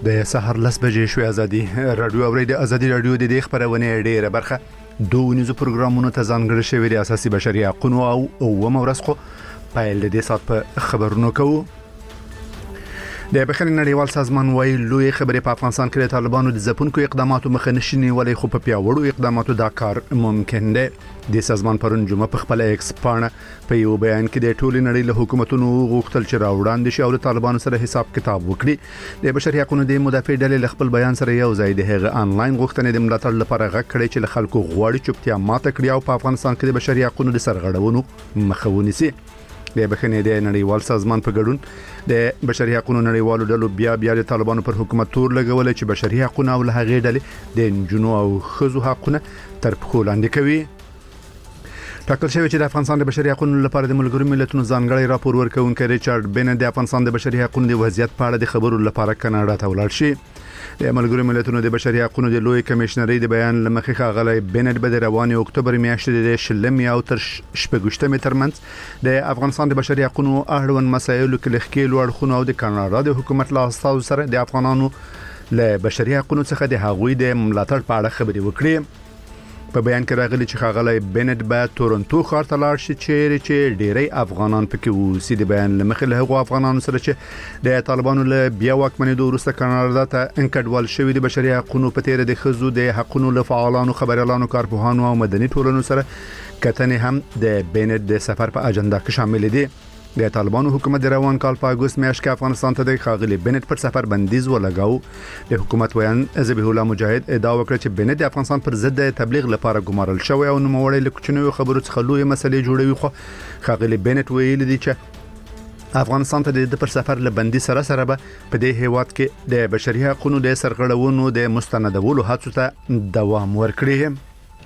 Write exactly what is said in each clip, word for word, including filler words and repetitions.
د سحر لس بجې شوې ازادي رادیو اوري د ازادي رادیو د دې خبرونه ډیره برخه دوه نيزو پروګرامونو ته ځانګړي شوی د اساسي بشري حقوقو او او مورسخه پایل د دې سات په خبرونو کوو. د بخښنې نړیوال سازمان وايي لوی خبرې په افغانستان کې د طالبانو د ځپونکو اقداماتو مخه نشي نیولای، خو په پیاوړو اقداماتو دا کار ممکن دی. د سازمان پرون جمعه په خپل ایکس پاڼه په یو بیان کې د ټولې نړۍ له حکومتونو غوښتل چې راوړاندې شي او د طالبانو سره حساب کتاب وکړي. د بشري حقوقو د مدافع ډلې خپل بیان سره یو ځای د هغه انلاین غوښتنې د ملاتړ لپاره غږ کړی چې له خلکو غواړي چوپتیا ماته کړي او په افغانستان کې د بشري حقوقو د سرغړونو مخه ونیسي. د بخښنې د نړیوال سازمان په ګډون د بشري حقوقو نړیوالو ډلو بیا بیا د طالبانو پر حکومت تور لګول چې بشري حقوقو او له هغې ډلې د نجونو او ښځو حقوقونه تر پښو لاندې کوي. ټاکل شوی چې د افغانستان د بشري حقوقو لپاره د ملګرو ملتونو ځانګړی راپور ورکوونکی ریچارډ بینټ د افغانستان د بشري حقوقو د وضعیت په اړه د خبرو لپاره کاناډا ته ولاړ شي. د ملګرو ملتونو د بشري حقوقو د لوی کمشنري د بیان لمخې ښاغلی بینټ به د روانې اکتوبر میاشتې د شلمې او تر شپږشتمې ترمنځ د افغانستان د بشري حقوقو اړوند مسایلو کې لخکېلو اړخونو او د کاناډا د حکومت له استازو سره د افغانانو له بشري حقوقو څخه د هغوی د ملاتړ په اړه خبرې وکړي. په بیان کې راغلي چې ښاغلی بینټ به تورنټو ښار ته لاړ شي چیرې چې ډیری افغانان پکې اوسي. د بیان لمخې له هغو افغانانو سره چې د طالبانو له بیا واکمنېدو وروسته کاناډا ته انکډوال شوي د بشري حقوقو په تیر د ښځو د حقوقو له فعالانو، خبريالانو، کارپوهانو او مدني ټولنو سره کتنې هم د بینټ د سفر په اجنډا کې شامل دي. د طالبانو حکومت د روان کال په اگست میاشت کې افغانستان ته د ښاغلي بینټ پر سفر بندیز ولګاو. د حکومت ویان ذبیح الله مجاهد ادعا وکړه چې بینټ د افغانستان پر ضد د تبلیغ لپاره ګمارل شوی او نوموړی له کوچنیو خبرو څخه لوی مسلې جوړوي. خو ښاغلي بینټ ویلي دی چې افغانستان ته د پر سفر له بندي سره سره به په دې هیواد کې د بشري حقوقو د سرغړونو د مستندولو هڅو ته دوام ورکړي.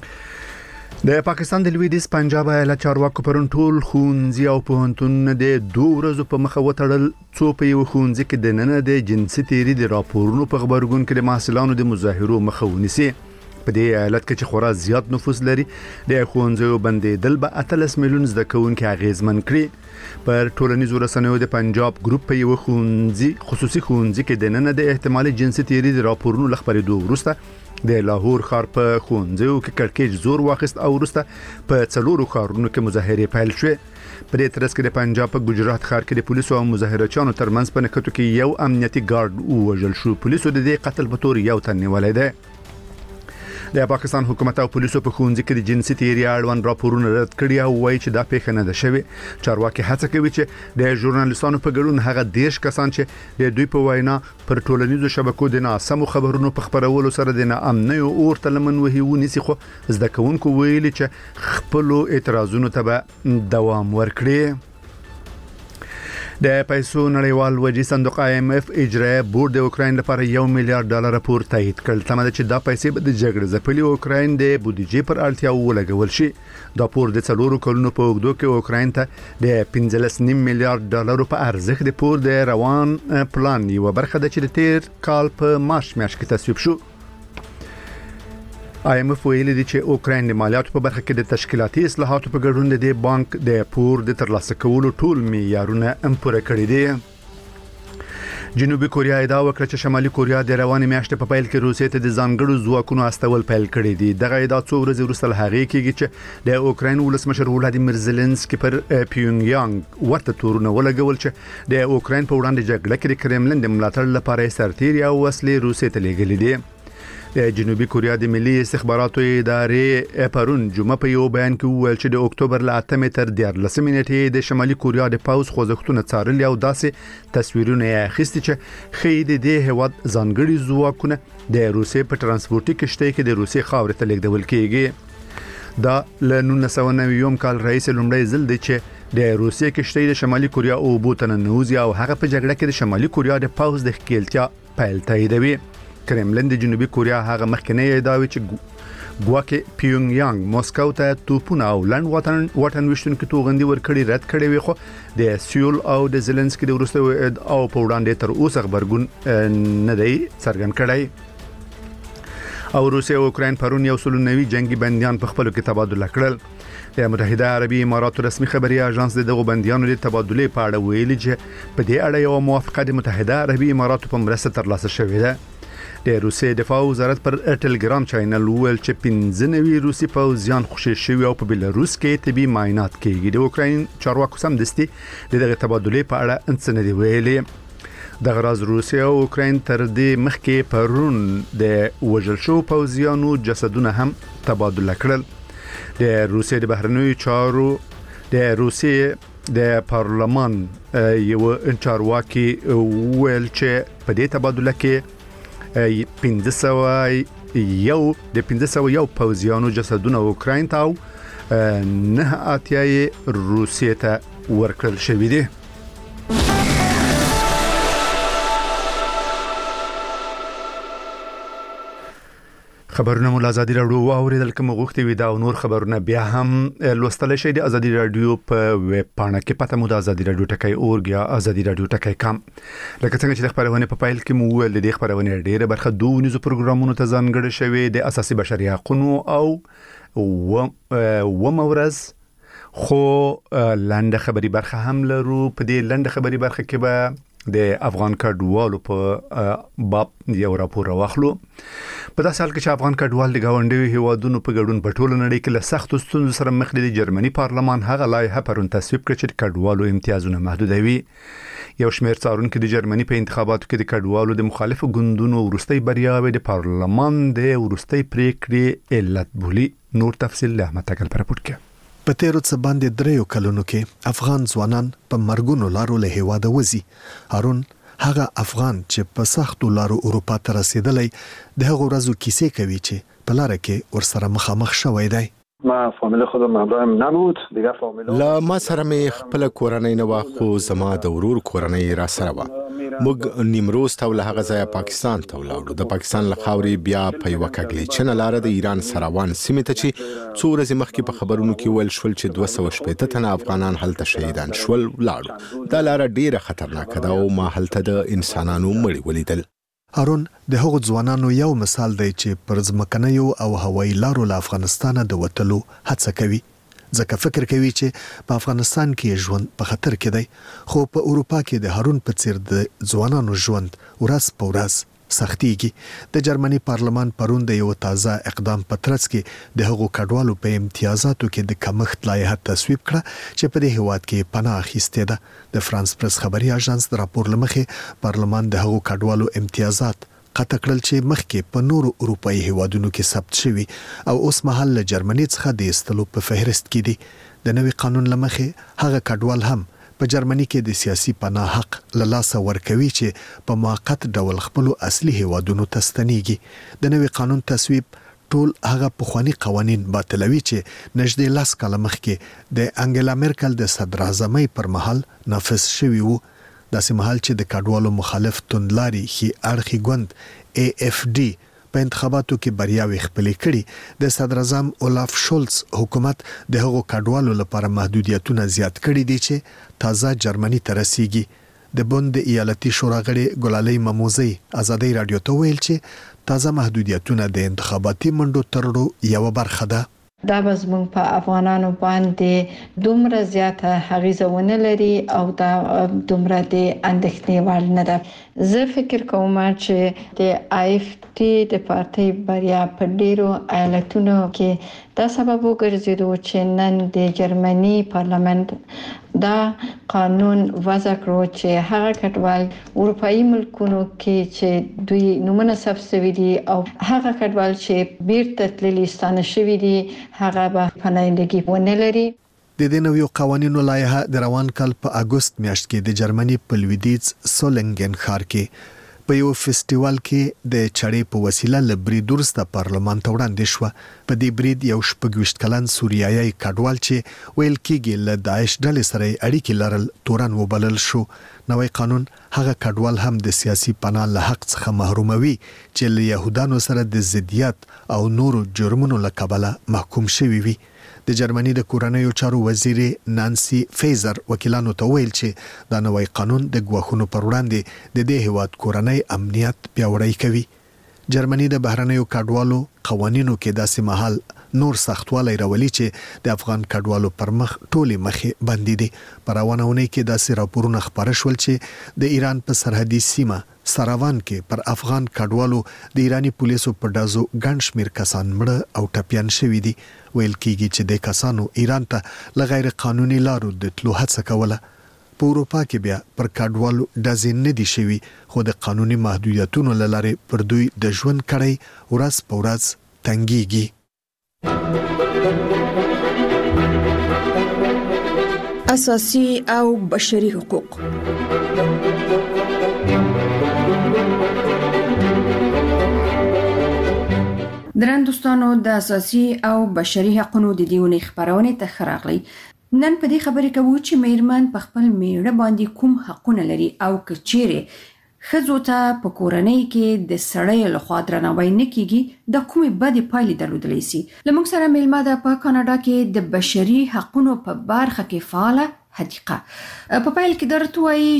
د پاکستان د لویدیځ پنجاب ایالت چارواکو پرون ټول ښوونځي او پوهنتونونه د دوه ورځو په مخه وتړل څو په یو ښوونځي کې د نن د جنسي تیري د راپورونو په خبرګون کې د محصلانو د مظاهرو مخه ونیسي. په دې ایالت کې چې خورا زیات نفوس لري د ښوونځیو بندیدل به اتلس میلیون زده کوونکي اغیزمن کړي. پر ټولنیزو رسنیو د پنجاب ګروپ په یو ښوونځي خصوصي ښوونځي کې د نن د احتمالي جنسي تیري د راپورونو لخبرېدو وروسته د لاهور ښار په ښوونځیو کې کړکېچ زور واخیست او وروسته په څلورو ښارونو کې مظاهرې پیل شوې. په دې ترڅ کې د پنجاب په ګجرات ښار کې د پولیسو او مظاهرچیانو ترمنځ په نښتو کې یو امنیتي ګارد ووژل شو. پولیسو د دې قتل په تور یو تن نیولی دی. د پاکستان حکومت او پولیسو په ښوونځي کې د جنسي تیري اړوند راپورونه رد کړي او وایي چې دا پیښه نه ده شوې. چارواکي هڅه کوي چې د ژورنالیستانو په ګډون هغه دیرش کسان چې د دوی په وینا پر ټولنیزو شبکو د ناسمو خبرونو په خپرولو سره د ناامنۍ اور ته لمن وهي ونیسي. خو زده کوونکو ویلي چې خپلو اعتراضونو ته به دوام ورکړي. د پیسو نړیوال وجې صندوق آی ایم اف اجرایه بورډ د اوکراین لپاره یو میلیارډ ډالر پور تایید کړ. تمه ده چې دا پیسې به د جګړې ځپلي اوکراین د بودیجې پر اړتیاو ولګول شي. دا پور د څلورو کلونو په اوږدو کې اوکراین ته د پنځلس نیم میلیارډ ډالرو په ارزښت د پور د روان پلان یوه برخه ده چې د تیر کال په مارچ میاشت کې تصویب شو. آی ایم اف ویلي دی چې اوکراین د مالیاتو په برخه کې د تشکیلاتي اصلاحاتو په ګډون د دې بانک د پور د ترلاسه کولو ټول معیارونه پوره کړي دي. جنوبي کوریا ادعا وکړه چې شمالي کوریا د روانې میاشتې په پیل کې روسیې ته د ځانګړو ځواکونو استول پیل کړي دي. دغه ادعا څو ورځې وروسته له هغې کېږي چې د اوکراین ولسمشر ولادیمیر زيلنسکي پر پیونګیانګ ورته تورونه ولګول چې د اوکراین په وړاندې جګړه کې د کرملن د ملاتړ لپاره سرتیري او وسلې روسیې ته لیږلي دي. د جنوبي کوریا د ملي استخباراتو ادارې پرون جمعه په یو بیان کې وویل چې د اکتوبر له اتمې تر دیارلسمې نیټې د شمالي کوریا د پاوز خوځښتونه څارلي او داسې تصویرونه یې اخیستي چې ښیي د دې هیواد ځانګړي ځواکونه د روسیې په ترانسپورتي کښتۍ کې د روسیې خاورې ته لیږدول کېږي. دا له نولس سوه نوي کال راهیسې لومړی ځل دی چې د روسیې کښتۍ د شمالي کوریا اوبو ته ننوځي او هغه په جګړه کې د شمالي کوریا د پاوز د ښکېلتیا پیل تاییدوي. کرملن د جنوبي کوریا هغه مخکنی ادعاوي چې ګواکې پیونګیانګ موسکو ته توپونه او لنډ وطن وطن وشتونکو توغندي ورکړي رد کړي وي. خو د سیول او د زيلنسکي د وروستیو او په وړاندې تر اوسه خبرګون نه دی څرګند کړی. او روسیه او اوکراین پرون یو سل نوي جنگي بنديان په خپل کې تبادله کړل. د متحده عربي اماراتو رسمي خبري اژانس دغه بنديانو د تبادله په اړه ویلي چې په دې اړه یو موافقه د متحده عربي اماراتو په مرسته ترلاسه شوې ده. د روسیې دفاع وزارت پر ټلګرام چینل ویل چې پنځه نوي روسي پوځیان خوشي شوي او په بلاروس کې طبي معاینات کیږي. د اوکراین چارواکو سمدستي دغه تبادله په اړه انڅ نه دی ویلي. د غراز روسیه او اوکراین تر دې مخکې پرون د وژل شو پوځیانو جسدونه هم تبادله کړل. د روسیې د بهرنیو چارو د روسیې د پارلمان یو چارواکي ویل چې په دې تبادله کې پنځه سوه یو د پنځه سوه یو پوځیانو جسدونه اوکراین ته او نه اتیا روسیې ته ورکړل شوی دي. خبرونه مول ازادي رادیو اوریدل کوم غوښتي وي دا او نور خبرونه بیا هم لوستل شي د ازادي رادیو په ویب پاڼه کې پته مو د ازادي رادیو ټکای اورګیا ازادي رادیو ټکای کام. لکه څنګه چې د خبرونه په پایل کې مو ول د خبرونه ډیره برخه دوه نيزو پروګرامونو ته ځانګړي شوی د اساسي بشري حقوقو او و مورز خو لاندې خبري برخه هم لرو. په دې لاندې خبري برخه کې به د افغان کډوالو په باب یو راپور واخلو. په داسې حال کې چې افغان کډوال د گاونډي هیوادونو په ګډون په ټوله نړۍ کې له سختو ستونزو سره مخ دي. جرمني پارلمان هغه لایحه پرون تصویب کړ چې د کډوالو امتیازونه محدودوي. یو شمېر څارونکو د جرمني په انتخاباتو کې د کډوالو د مخالفو ګوندونو ورستۍ بریاوې د پارلمان د ورستۍ پریکړې علت بولي. نور تفصیل له احمد تکل پر پورت کې. په تیرو څه باندې دریو کلونو کې افغان ځوانان په مرګونو لارو له هیواده وځي. هارون هغه افغان چې په سختو لارو اروپا ته رسیدلی د هغو ورځو کیسې کوي چې په لاره کې ورسره مخامخ شوی دی. ما فامیل خودم همراهم نبود دیگه فامیل لا ما سره می خپل کورنۍ نه واخو زما د ورور کورنۍ را سره و. موږ نیمروز ته له هغه ځای پاکستان ته ولاړو. د پاکستان له خاورې بیا په یو کګلی چنه لار د ایران سروان سیمه ته چې څو ورځې مخکې په خبرونو کې ویل شول چې دوه سوه شپږ تنه افغانان هلته شهیدان شول ولاړو. دا لار ډیره خطرناک ده او ما هلته د انسانانو مړي ولیدل. هارون د هغو ځوانانو یو مثال دی چې پر ځمکنیو او هوایي لارو له افغانستانه د وتلو هڅه کوي. ځکه فکر کوي چې په افغانستان کې ژوند په خطر کې دی، خو په اروپا کې د هارون په څیر د ځوانانو ژوند ورځ په ورځ سختيږي. د جرمني پارلمان پرون د یو تازه اقدام په ترڅ کې د هغو کډوالو په امتیازاتو کې د کمښت لایحه تصویب کړه چې په دې هیواد کې پناه اخیستې ده. د فرانس پریس خبري اژانس د راپور لمخې پارلمان د هغو کډوالو امتیازات قطع کړل چې مخکې په نورو اروپایي هیوادونو کې ثبت شوي او اوس مهال له جرمني څخه د ایستلو په فهرست کې دي. د نوي قانون لمخې هغه کډوال هم په جرمني کې د سیاسي پناه حق له لاسه ورکوي چې په موقت ډول خپل اصلي هیوادونو ته ستنېږي. د نوي قانون تصویب ټول هغه پخوانی قوانين باطلوي چې نږدې لاس کاله مخکې د انګلا مرکل د صدر اعظمۍ پر مهال نافذ شوی وو. داسې مهال چې د کډوالو مخالف توندلاري هي اړخي ګوند اي اف ډي په انتخاباتو کې بریاوي خپلې کړي، د صدر اعظم اولاف شولز حکومت د هغو کډوالو لپاره محدودیتونه زیات کړي دي چې تازه جرمني ته رسیږي. د بوند ایالتي شورا غړي ګلالۍ مموزي ازادي رادیو ته ویل چې تازه محدودیتونه د انتخاباتي منډو ترړو یو برخه ده. دا زموږ په افغانانو باندې دومره زیاته اغیزه ونه لري او دا دومره د اندېښنې وړ نه ده. زه فکر کوم چې د آی اف ټي د پارټي بریا په ډیرو ایالتونو کې دا سبب وګرځیدو چې نن د جرمني پارلمان دا قانون وضع کړو چې هغه کډوال اروپایي ملکونو کې چې دوی نومونه ثبت شوي دي او هغه کډوال چې بیرته تللي ستانه شوي دي هغه به پناهندګي ونه لري. د دې نویو قوانینو لایحه د روان کال په اگست میاشت کې د جرمني په لویدیځ سولنګن ښار کې په یو فستیوال کې د چړې په وسیله له برید وروسته پارلمان ته وړاندې شوه. په دې برید یو شپږ ویشت کلن سوریایي کډوال چې ویل کېږي له داعش ډلې سره اړیکې لرل تورن وبلل شو. نوی قانون هغه کډوال هم د سیاسي پناه له حق څخه محروموي چې له يهودانو سره د ضدیت او نورو جرمونو له کبله محکوم شوی وي. د جرمني د کورنیو چارو وزیر نانسی فیزر وکیلانو ته ویل چې دا نوی قانون د ګواښونو پر وړاندې د دې هیواد کورنۍ امنیت پیاوړی کوي. جرمني د بهرنیو کډوالو قوانینو کې داسې محل نور سختوالی راولي چې د افغان کډوالو پر مخ ټولې مخې باندې دي. په روانونه کې داسې راپورونه خبره شول چې د ایران په سرحدي سیمه سراوان کې پر افغان کډوالو د ایرانی پولیسو په دازو ګڼ شمیر کسان مړه او ټپيان شوي دي. ویل کېږي چې د کسانو ایران ته لغیر قانوني لارو د تلو هڅه کوله. په اروپا کې بیا پر کډوالو دازې نه دي شوي، خو د قانوني محدودیتونو له لارې پر دوی د ژوند کړی ورځ په ورځ تنګیږي. اساسي او بشري حقوق. درن دوستانو د اساسي او بشري حقوقو د دیونې خبرونه ته خراغلي. نن په دې خبرې کوو چې میرمن په خپل میړه باندې کوم حقونه لري او کچېره خزو ته په کورنۍ کې د سړی له خوا درناوی نه کیږي د کومې بدې پایلې درلودلی شي. لمونږ سره میلمه ده په کاناډا کې د بشري حقوقو په برخه کې فعاله حدیقه. په پایل کې درته وایي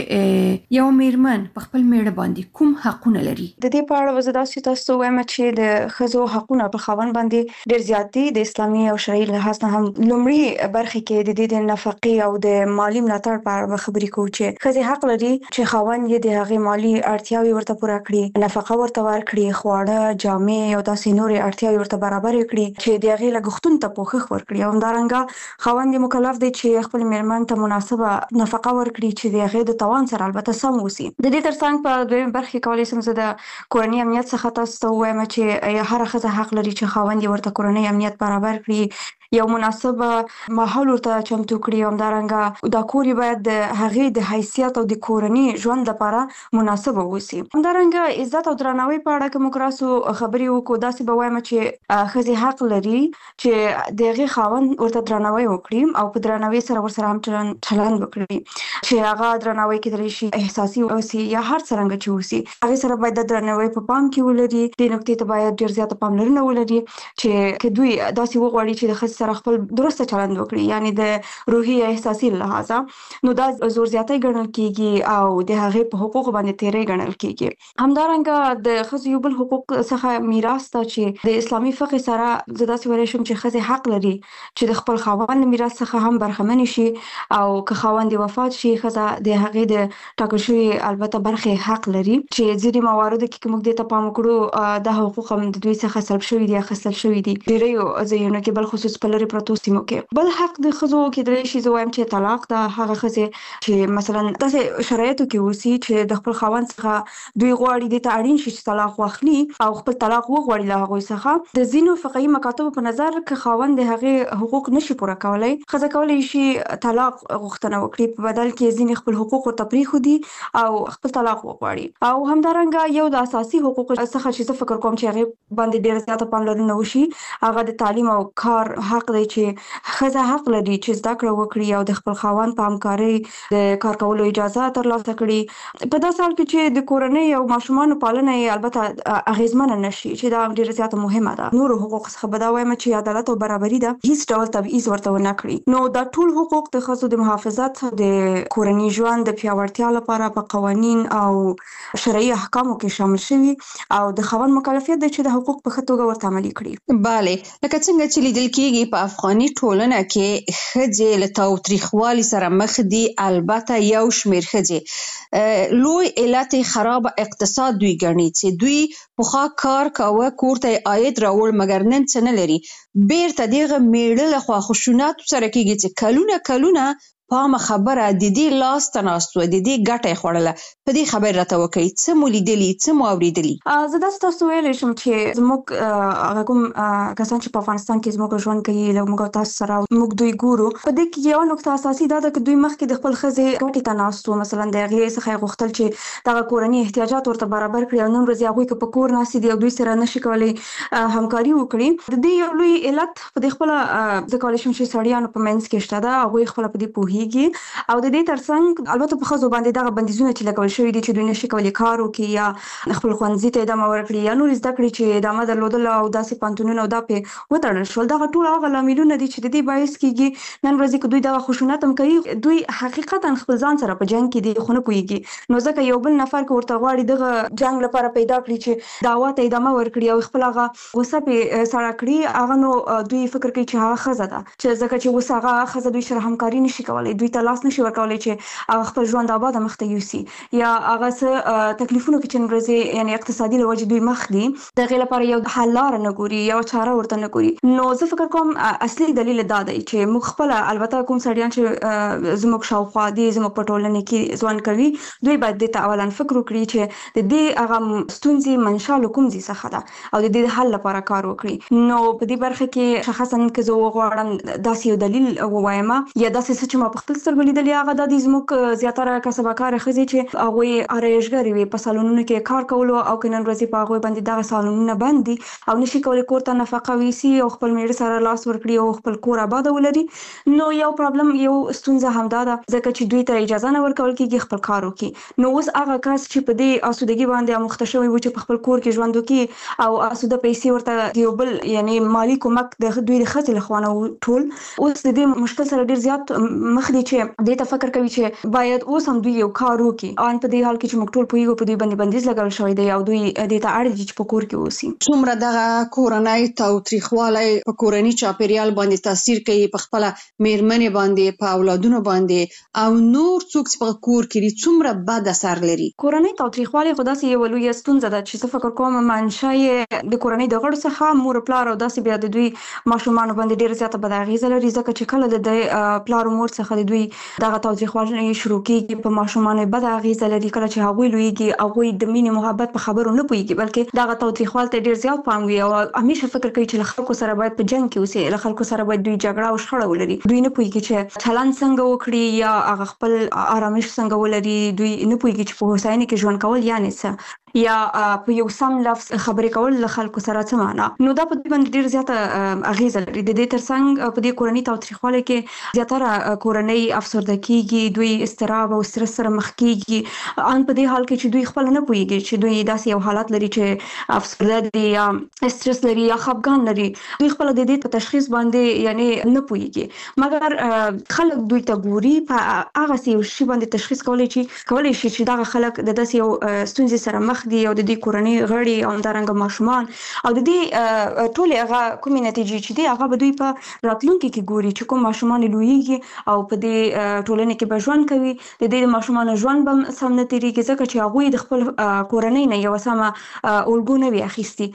چې یو میرمن په خپل میړه باندې کوم حقونه لري. د دې په اړه وزداسي تاسو وایم چې د خزو حقونه په خاوند باندې ډېر زیات دي. د اسلامي او شرعي لحاظ نه هم لومړی برخه کې د دې د نفقې او د مالی ملاتړ په اړه خبرې کوو چې خزي حق لري چې خاوند یې د هغې مالی اړتیاوې ورته پوره کړي، نفقه ورته ورکړي، خواړه، جامې او داسې نورې اړتیاوې ورته برابر کړي چې د هغې لګښتونو ته پوښښ ورکړي. او همدارنګه خاوند یې مکلف دی چې خپل میرمن ته مناسبه نفقه ورکړي چې د هغې د توان سره البته سم وسی. د دې ترڅنګ په دویم برخه کولی شم زه د کورنۍ امنیت څخه تاسو ته وایم چې هر ښځه حق لري چې خاوند یې ورته کورنۍ امنیت برابر کړي، یو مناسبه ماحول ورته چمتو کړي. همدارنګه دا کور باید د هغې د حیثیت او د کورنۍ ژوند لپاره مناسبه وسی. همدارنګه عزت او درناوی په اړه کوم کراسو خبرې وکړو. داسې به وایم چې ښځې حق لري چې د هغې خاوند ورته درناوی وکړي او په درناوي سره ورسره هم چلند وکړي، چې هغه درناوی کېدلی شي احساسي اوسي یا هر څرنګه چې اوسي. هغې سره باید د درناوی په پام کې ولري. دې نکتې ته باید ډېر زیاته پاملرنه ولري چې که دوی داسې وغواړي چې د ښځې سره خپل درسته چلند وکړي، یعنی د روحي یا احساسي لحاظه، نو دا زور زیاتی ګڼل کېږي او د هغې په حقوقو باندې تیری ګڼل کېږي. همدارنګه د ښځو یو بل حقوق څخه میراث ته چې د اسلامي فقه سره زه داسې ویلی شم چې ښځې حق لري چې د خپل خاوند له میراث څخه هم برخمنې شي، او که خاوند وفات شي ښځه د هغې د ټاکل شوي البته برخې حق لري چې ځینې مواردو کې که موږ دې ته پام وکړو دا حقوق هم د دوی څخه سلب شوي دي، اخیستل شوي دي ډېریو ځایونو کې، بل خصوص په لرې پرتو سیمو کې. بل حق د ښځو کېدلی شي زه وایم چې طلاق ده. هغه ښځې چې مثلا داسې شرایطو کې اوسي چې د خپل خاوند څخه دوی غواړي دې ته اړین شي چې طلاق واخلي او خپل طلاق وغواړي له هغوی څخه. د ځینو فقهي مکاتبو په نظر که خاوند د هغې حقوق نشي پوره کولی، ښځه کولی شي طلاق غوښتنه وکړي، په بدل کې ځینې خپل حقوق ورته پرېښودي او خپل طلاق وغواړي. او همدارنګه یو د اساسي حقوقو څخه چې زه فکر کوم چې هغې باندې ډېره زیاته پاملرنه وشي هغه د تعلیم او کار حق دی چې ښځه حق لري چې زده کړه وکړي او د خپل خاوند په همکارۍ د کار کولو اجازه ترلاسه کړي په داسې حال کې چې د کورنۍ او ماشومانو پالنه یې البته اغېزمنه نشي، چې دا ډېره زیاته مهمه ده. نورو حقوق څخه به دا وایم چې عدالت او برابري ده، هیڅ ډول تبعیض ورته ونه کړي. نو دا ټول حقوق د ښځو د محافظت، د کورنۍ ژوند د پیاوړتیا لپاره په قوانین او شرعي احکامو کې شامل شوي او د خاوند مکلفیت دی چې د حقوق په ښه توګه ورته عملي کړي. بله، لکه څنګه چې لیدل کېږي په افغاني ټولنه کې ښځې له تاوتریخوالي سره مخ دي. البته یو شمېر ښځې لوی علت خراب اقتصاد دوی ګڼي چې دوی پخوا کار کاوه، کور ته عاید راوړ، مګر نن څه نه لري. بیرته دغه میړه لخوا خشونت سره کېږي چې کلونه کلونه پامه خبره د دې لاس ته ناست و، د دې ګټه یې خوړله. په دې خبر راته وکړئ، څه مو لیدلي، څه مو اورېدلي؟ زه داسې تاسو ویلی شم چې زموږ هغه کوم کسان چې په افغانستان کې زموږ ژوند کوي، له موږ تاسو سره موږ دوی ګورو، په دې کې یوه نکته اساسي دا ده چې دوی مخکې د خپل ښځې ګټې ته ناست وو، مثلا د هغې څخه یې غوښتل چې دغه کورني احتیاجات ورته برابر کړي، او نن ورځ هغوی که په کور ناستې دي او دوی سره نشي کولی همکاري وکړي. د دې یو لوی علت په دې خپله زه کولی شم چې سړیانو په منځ کې شته ده، هغوی خپله په دې پوهېږي پوهیږي او د دې ترڅنګ البته په خزو باندې دغه بندیزونه چې لګول شوی دي چې دوی نشي کولای کار وکړي یا خپل ښوونځي ته ادامه ورکړي یا نور زده کړې چې ادامه درلودل او داسې پانتونونه او دا په وتړل شول. دغه ټول هغه لاملونه دي چې د دې باعث کیږي نن ورځ کې دوی دغه خشونت هم کوي. دوی حقیقتا خپل ځان سره په جنگ کې دي خو نه پوهیږي، نو ځکه یو بل نفر که ورته غواړي دغه جنگ لپاره پیدا کړي چې دعوا ته ادامه ورکړي او خپل هغه غوسه په سړه کړي، هغه نو دوی فکر کوي چې هغه ښځه ده چې ځکه چې اوس هغه ښځه دوی سره همکاري نشي کولی، دوی ته لاس نشي ورکولی چې هغه خپل ژوند آباد مخته یوسي یا هغه څه تکلیفونه کې چې نن ورځې یعنې اقتصادي له وجې دوی مخ دي د هغې لپاره یو حل لاره نه ګوري، یو چاره ورته نه ګوري. نو زه فکر کوم اصلي دلیل دا دی چې موږ خپله البته کوم سړیان چې زموږ شاوخوا دي زموږ په ټولنه کې ژوند کوي دوی باید دې ته اولا فکر وکړي چې د دې هغه ستونزې منشا له کوم ځای څخه ده او د دې د حل لپاره کار وکړي. نو په دې برخه کې شخصا که زه وغواړم داسې یو دلیل ووایم یا داسې څه چې ما په خپل سترګو لیدلي هغه دا دي زموږ زیاتره کسبه کاره ښځې چې هغوی آرایشګرې وي په سالونونو کې کار کولو او که نن ورځې په هغوی باندې دغه سالونونه بند دي او نشي کولی کور ته نفقه ویسي او خپل میړه سره لاس ورکړي او خپل کور آباد ولري. نو یو پرابلم یو ستونزه همدا ده ځکه چې دوی ته اجازه نه ورکول کېږي خپل کار وکړي. نو اوس هغه کس چې په دې آسودګي باندې اموخته شوی و چې په خپل کور کې ژوند وکړي او آسوده پیسې ورته یو بل یعنې مالي کومک د دوی د ښځې له خوا نه ټول اوس د دې مشکل سره ډېر زیات مخ دي چې دې ته فکر کوي چې باید اوس هم دوی یو کار وکړي. ان په دې حال کې چې موږ ټول پوهیږو په دوی باندې بندیز لګول شوی دی او دوی دې ته اړ دي چې په کور کې اوسي. څومره دغه کورنۍ تاوتریخوالی په کورني چاپیریال باندې تاثیر کوي په خپله میرمنې باندې په اولادونو باندې او نور څوک چې په کور کې دي څومره بد اثر لري. کورنۍ تاوتریخوالی خو داسې یوه لویه ستونزه ده چې زه فکر کوم منشا یې د کورنۍ د غړو څخه مور پلار او داسې بیا د دوی ماشومانو باندې ډېره زیاته بد اغېزه لري ځکه چې کله د پلار او مور څخه د دوی دغه تاوتریخوالی شروع کېږي په ماشومانو یې بده اغېزه لري. کله چې هغوی لویېږي هغوی د مینې محبت په خبرو نه پوهېږي بلکې دغه تاوتریخوالي ته ډېر زیات پام وي او همیشه فکر کوي چې له خلکو سره باید په جنګ کې اوسي، له خلکو سره باید دوی جګړه او شخړه ولري. دوی نه پوهېږي چې چلند څنګه وکړي یا هغه خپل آرامش څنګه ولري. دوی نه پوهېږي چې په هوساینې کې ژوند کول یعنې څه یا په یو سم لفظ خبرې کول له خلکو سره څه معنا. نو دا په دوی باندې ډېر زیاته اغېزه لري. د دې ترڅنګ په دې کورني تاوتریخوالي کې زیاتره کورنۍ افسرده کېږي، دوی اضطراب او سترس سره مخ کېږي. ان په دې حال کې چې دوی خپله نه پوهېږي چې دوی داسې یو حالت لري چې افسرده دي یا استرس لري یا خفګان لري. دوی خپله د دې په تشخیص باندې یعنې نه پوهېږي مګر خلک دوی ته ګوري په هغسې یو شي باندې تشخیص کولی چې کولی شي چې دغه خلک د داسې یو ستونزې سره مخ دي او د دې کورنۍ غړي او همدارنګه ماشومان او د دې ټولې هغه کومې نتیجې چې دي هغه به دوی په راتلونکي کې ګوري چې کوم ماشومان یې لویېږي او په دې ټولنې کې به ژوند کوي. د دې د ماشومانو ژوند به سم نه تېرېږي ځکه چې هغوی د خپل کورنۍ نه یوه سمه الګو نه وي اخیستي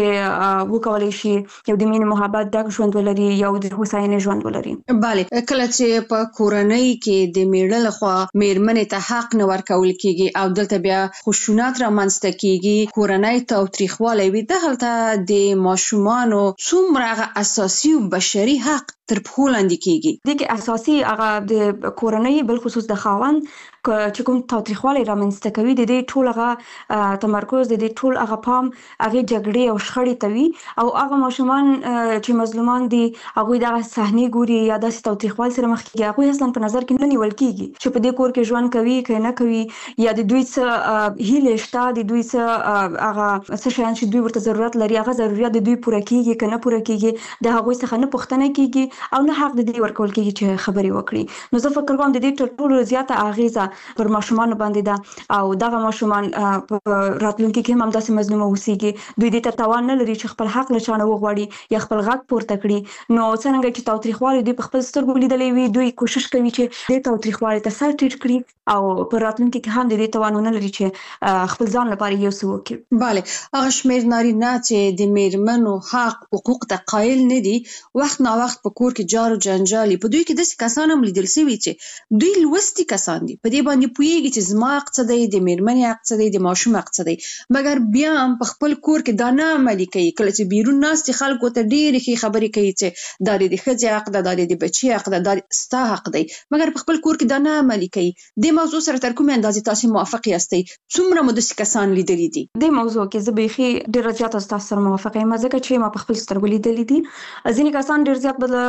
چې وکولی شي یو د مینې محبت ډک ژوند ولري یو د هوساینې ژوند ولري. بله کله چې په کورنۍ کې د میړه لخوا میرمنې ته حق نه ورکول کېږي او دلته بیا خشونت رامنځته کېږي، کورنۍ تاوتریخوالی وي، دغلته د ماشومانو څومره هغه اساسي او بشري حق تر پښو لاندې کېږي. دې کې اساسي هغه د کورنۍ بالخصوص د خاوند چې کوم تاوتریخوالی رامنځته کوي د دې ټول هغه تمرکز د دې ټول هغه پام هغې جګړې او شخړې ته وي او هغه ماشومان چې مظلومان دي هغوی دغه صحنې ګوري یا داسې تاوتریخوالي سره مخ کېږي. هغوی اصلا په نظر کې نه نیول کېږي چې په دې کور کې ژوند کوي که نه کوي یا د دوی څه هیلې شته، د دوی څه هغه څه شیان چې دوی ورته ضرورت لري هغه ضرورت د دوی پوره کېږي که نه پوره کېږي. د هغوی څخه نه پوښتنه کېږي او نه حق د دې ورکول کېږي چې خبرې وکړي. نو زه فکر کوم د دې تر ټولو زیاته اغېزه پر ماشومانو باندې ده او دغه ماشومان په راتلونکي کې هم همداسې مظلومه اوسېږي. دوی دې ته توان نه لري چې خپل حق له چا نه وغواړي یا خپل غږ پورته کړي. نو څرنګه چې تاوتریخوالی دوی په خپل سترګو لیدلی وي دوی کوشش کوي چې دې تاوتریخوالي ته سر ټیټ کړي او په راتلونکي کې هم د دې توان ونه لري چې خپل ځان لپاره یو څه وکړي. بله هغه شمېر نارینه چې د میرمنو حق حقوق ته قایل نه دي وخت نا وخت په کور کې جار و جنجال په دوی کې داسې کسان هم لیدل شوي چې دوی لوستي کسان دي، په دې باندې پوهېږي چې زما حق څه دی، د میرمنې حق څه دی، د ماشوم حق څه دی، مګر بیا هم په خپل کور کې دا نه عملي کوي. کله چې بیرون ناست دي خلکو ته ډېرې ښې خبرې کوي چې دا د ښځې حق ده، دا د بچي حق ده، دا ستا حق دی، مګر په خپل کور کې دا نه عملي کوي. دې موضوع سره تر کومې اندازې تاسې موافق یاستئ؟ څومره مو داسې کسان لیدلي دي؟ دې موضوع کې زه بیخي ډېره زیاته ستاسو سره موافقه یم ځکه چې ما په خپل سترګو لیدلي دي. ځینې کسان ډېر زیات به له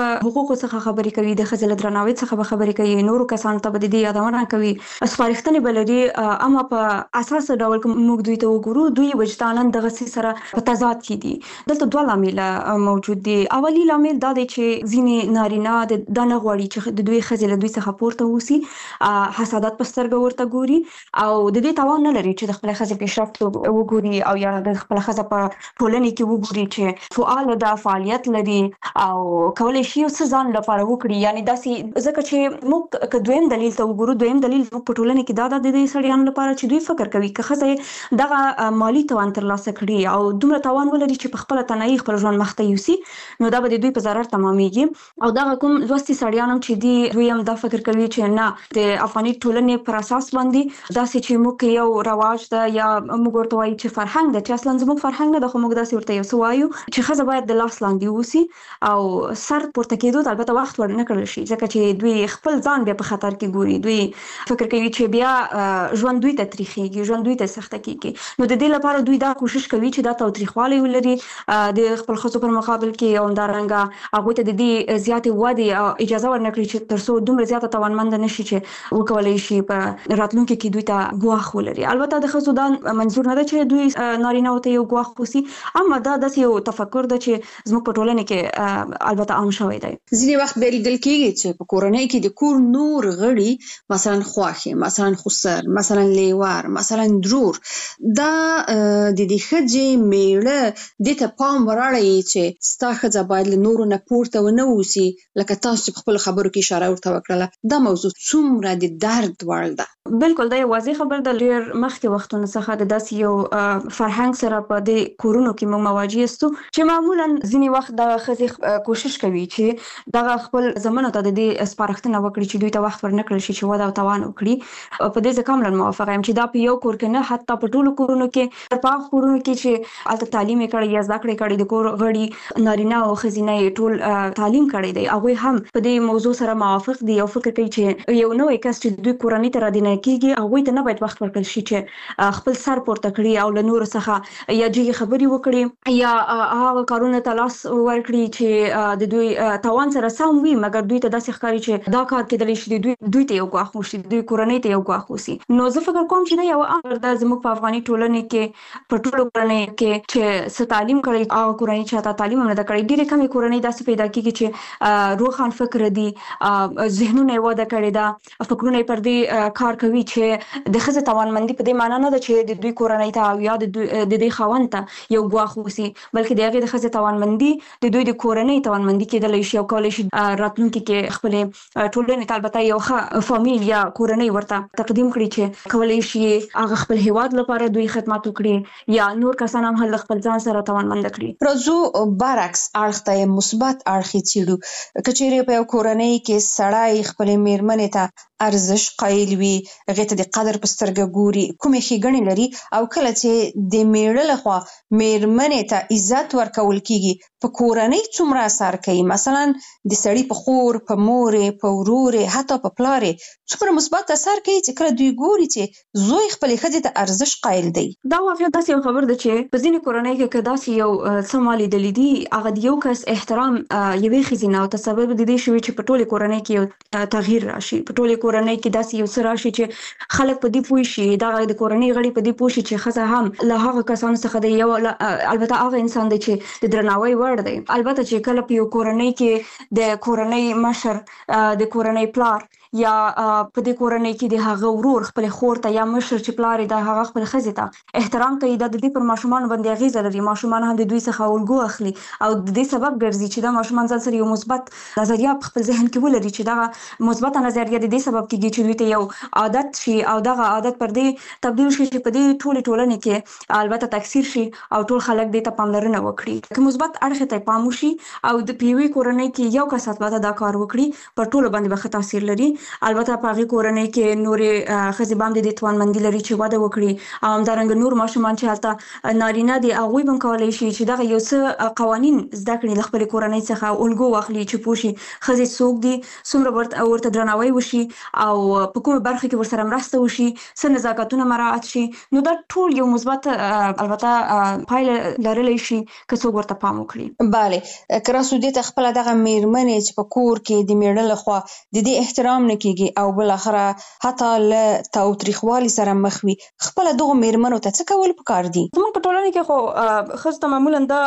حقوقو څخه خبرې کوي، د ښځې له درناوي څخه خبرې کوي، نورو کسانو ته به د دې یادونه کوي، سپارښتنې به لري. اما په اساس ډول موږ دوی ته وګورو، دوی وجداناً دغه سره په تضاد کې دي. دلته دوه لامل موجود دي. اولی لامل دا دی چې ځینې نارینه د نه غواړي چې د دوی ښځې له دوی څخه پورته اوسي، حسادت په سترګه ورته ګوري او د دې توان نه لري چې د خپل ښځې پیشرفت وګوري او یا د خپل ښځه په ټولنه کې وګوري چې فعال ده، فعالیت لري او کولای شي څه ځان لپاره وکړي. یعنی داسې ځکه چې موږ که دویم دلیل ته وګورو، دویم دلیل موږ په ټولنه کې دا د دې سړیانو لپاره چې دوی فکر کوي که ښځه دغه مالی توان ترلاسه کړي او دومره توان ولري چې په خپل تنهایی خپل ژوند مخته یوسي، نو دا به د دوی په ضرر تمامېږي. او دغه کوم لوستي سړیان هم چې دي، دوی هم دا فکر کوي چې نه، د افغاني ټولنې پر اساس باندې داسې چې موږ یو رواج ده یا موږ ورته وایو چې فرهنګ ده، چې اصلا زموږ فرهنګ نه ده، خو موږ داسې ورته یو څه وایو چې ښځه باید د لاس لاندې اوسي او سر پورته کېدو ته البته وخت ور نه کړل شي، ځکه چې دوی خپل ځان بیا په خطر کې ګوري. دوی فکر کوي چې بیا ژوند دوی ته تریخېږي، ژوند دوی ته سخته کېږي. نو د دې لپاره دوی دا کوشش کوي چې دا تاوتریخوالی ولري د خپل ښځو پر مقابل کې او همدارنګه هغوی ته د دې زیاتې ودې او اجازه ورنکړي چې تر څو دومره زیاته توانمنده نه شي چې وکولی شي په راتلونکي کې دوی ته ګواښ ولري. البته د ښځو دا منظور نه ده چې دوی نارینه‌و ته یو ګواښ وسي، اما دا داسې یو تفکر ده چې زموږ په ټولنه کې البته عام شوی دی. ځینې وخت به لیدل کېږي چې په کورنۍ کې د کور نور غړي، مثلا خواښې، مثلا خسر، مثلا لیوار، مثلا درور، دا د دې ښځې میړه دې ته پام وراړي چې ستا ښځه باید له نورو نه پورته ونه اوسي، لکه تاسو چې په خپلو خبرو کې اشاره ورته وکړله. دا موضوع څومره د درد وړ ده؟ بالکل دا یو واضح خبر ده. ډېر مخکې وختونو څخه د داسې یو فرهنګ سره په دې کورونو کې موږ مواجه یاستو چې معمولا ځینې وخت د ښځې کوشش کوي چې دغه خپل زمنو ته د دې سپارښتنه وکړي چې دوی ته وخت ور نه کړل شي چې وده او توان وکړي. په دې زه کاملا موافقه یم چې دا په یو کور کې نه، حتی په ټولو کورونو کې، تر پاک کورونو کې چې هلته تعلیم یې کړی یا زده کړې کړي، د کور غړي نارینه او ښځینه یې ټول تعلیم کړی دی، هغوی هم په دې موضوع سره موافق دي او فکر کوي چې یو نوی کس چې دوی کورنۍ ته رادننه کېږي، هغوی ته نه باید وخت ورکړل شي چې خپل سر پورته کړي او له نورو څخه یا جګې خبرې وکړي یا هغه کارونه ته لاس ورکړي چې د دوی توان سره سم وي، مګر دوی ته داسې ښکاري چې دا کار کېدلی شي دوی دوی ته یو ګواښ وشي، دوی کورنۍ ته یو ګواښ وشي. نو زه فکر کوم چې دا یو امر ده زموږ په افغاني ټولنې کې، په ټولو کورنۍ کې چې څه تعلیم کړی، هغه کورنۍ چې حتی تعلیم هم نه ده کړی. ډېرې کمې کورنۍ داسې پیدا کېږي چې روښان فکر دي، ذهنونه یې وده کړې ده، فکرونه یې پر دې کار کوي چې د ښځې توانمندي په دې معنا نه ده چې د دوی کورنۍ ته او یا د دې خاوند ته یو ګواښ وسي، بلکې د هغې د ښځې توانمندي د دوی د کورنۍ توانمندي کېدلی شي او کولی شي راتلونکي کې خپلې ټولنې ته البته یو ښه فامیل یا کورنۍ ورته تقدیم کړي چې کولی شي هغه خپل هیواد لپاره دوی خدمت وکړي یا نور کسان هم هلته خپل ځان سره توانمنده کړي. راځو برعکس اړخ ته مثبت اړخ یې څېړو. که چېرې په یو کورنۍ کې سړی خپلې مېرمنې ته ارزش قایل وي، هغې ته د قدر په سترګه ګوري، کومې ښېګڼې لري، او کله چې د میړه لخوا مېرمنې ته عزت ورکول کېږي، په کورنۍ څومره اثر کوي؟ مثلا د سړي په خور، په مورې، په ورورې، حتی په پلارې څومره مثبت اثر کوي چې کله دوی ګوري چې زوی خپلې ښځې ته ارزش قایل دی. دا واقعا داسې یو خبر ده چې په ځینې کورنۍ کې که داسې یو څه ما لیدلي دي، هغه د یو کس احترام یوې ښځې نه او تسبب د دې شوي چې په ټولې کورنۍ کې یو تغییر راشي، په ټولې کورنۍ کې داسې یو څه راشي چې خلک په دې پوه شي، دغه د کورنۍ غړي په دې پوه شي چې ښځه هم له هغه کسانو څخه د یو البته هغه انسان دی چې د درناوي وړ دی. البته چې کله په یو کورنۍ کې د کورنۍ مشر، د کورنۍ پلار یا په دې کورنۍ کې د هغه ورور خپلې خور ته یا مشر چې پلار یې د هغه خپلې ښځې ته احترام کوي، دا د دې پر ماشومانو باندې اغېزه لري. ماشومان هم د دوی څخه الګو اخلي او د دې سبب ګرځي چې دا ماشومان ځان سره یو مثبت نظریه په خپل ذهن کې ولري چې دغه مثبته نظریه د دې سبب کېږي چې دوی ته یو عادت شي او دغه عادت پر دې تبدیل شي چې په دې ټولې ټولنې کې البته تکثیر شي او ټول خلک دې ته پاملرنه وکړي. که مثبت اړخ ته پام وشي او د یوې کورنۍ کې یو کس البته دا کار وکړي، پر ټولو باندې به ښه تاثیر لري. البته په هغه کورنۍ کې نورې خزي باندې د توانمندي لري چې واده وکړي او همدارنګه نور ماشومان چې هلته نارینه دي هغوی هم کولی شي چې دغه یو څه قوانین زده کړي له خپلې کورنۍ څخه الګو واخلي چې پوه شي ښځې څوک دي څومره ورته درناوی وشي او په کومه برخه کې ورسره مرسته وشي څه نزاکتونه مراعات شي نو دا ټول یو مثبت البته پایله لرلی شي که څوک ورته پام وکړي. bale کراسو دې ته خپل دغه میرمنې چې په کور کې د میړه لخوا د دې احترام نه کیږي او بل اخره حتی له تاوتریخوالي سره مخ وي خپل دغه میرمنو ته څه کول پکار دي؟ زموږ په ټولنه کې خو ښځو ته معمولا دا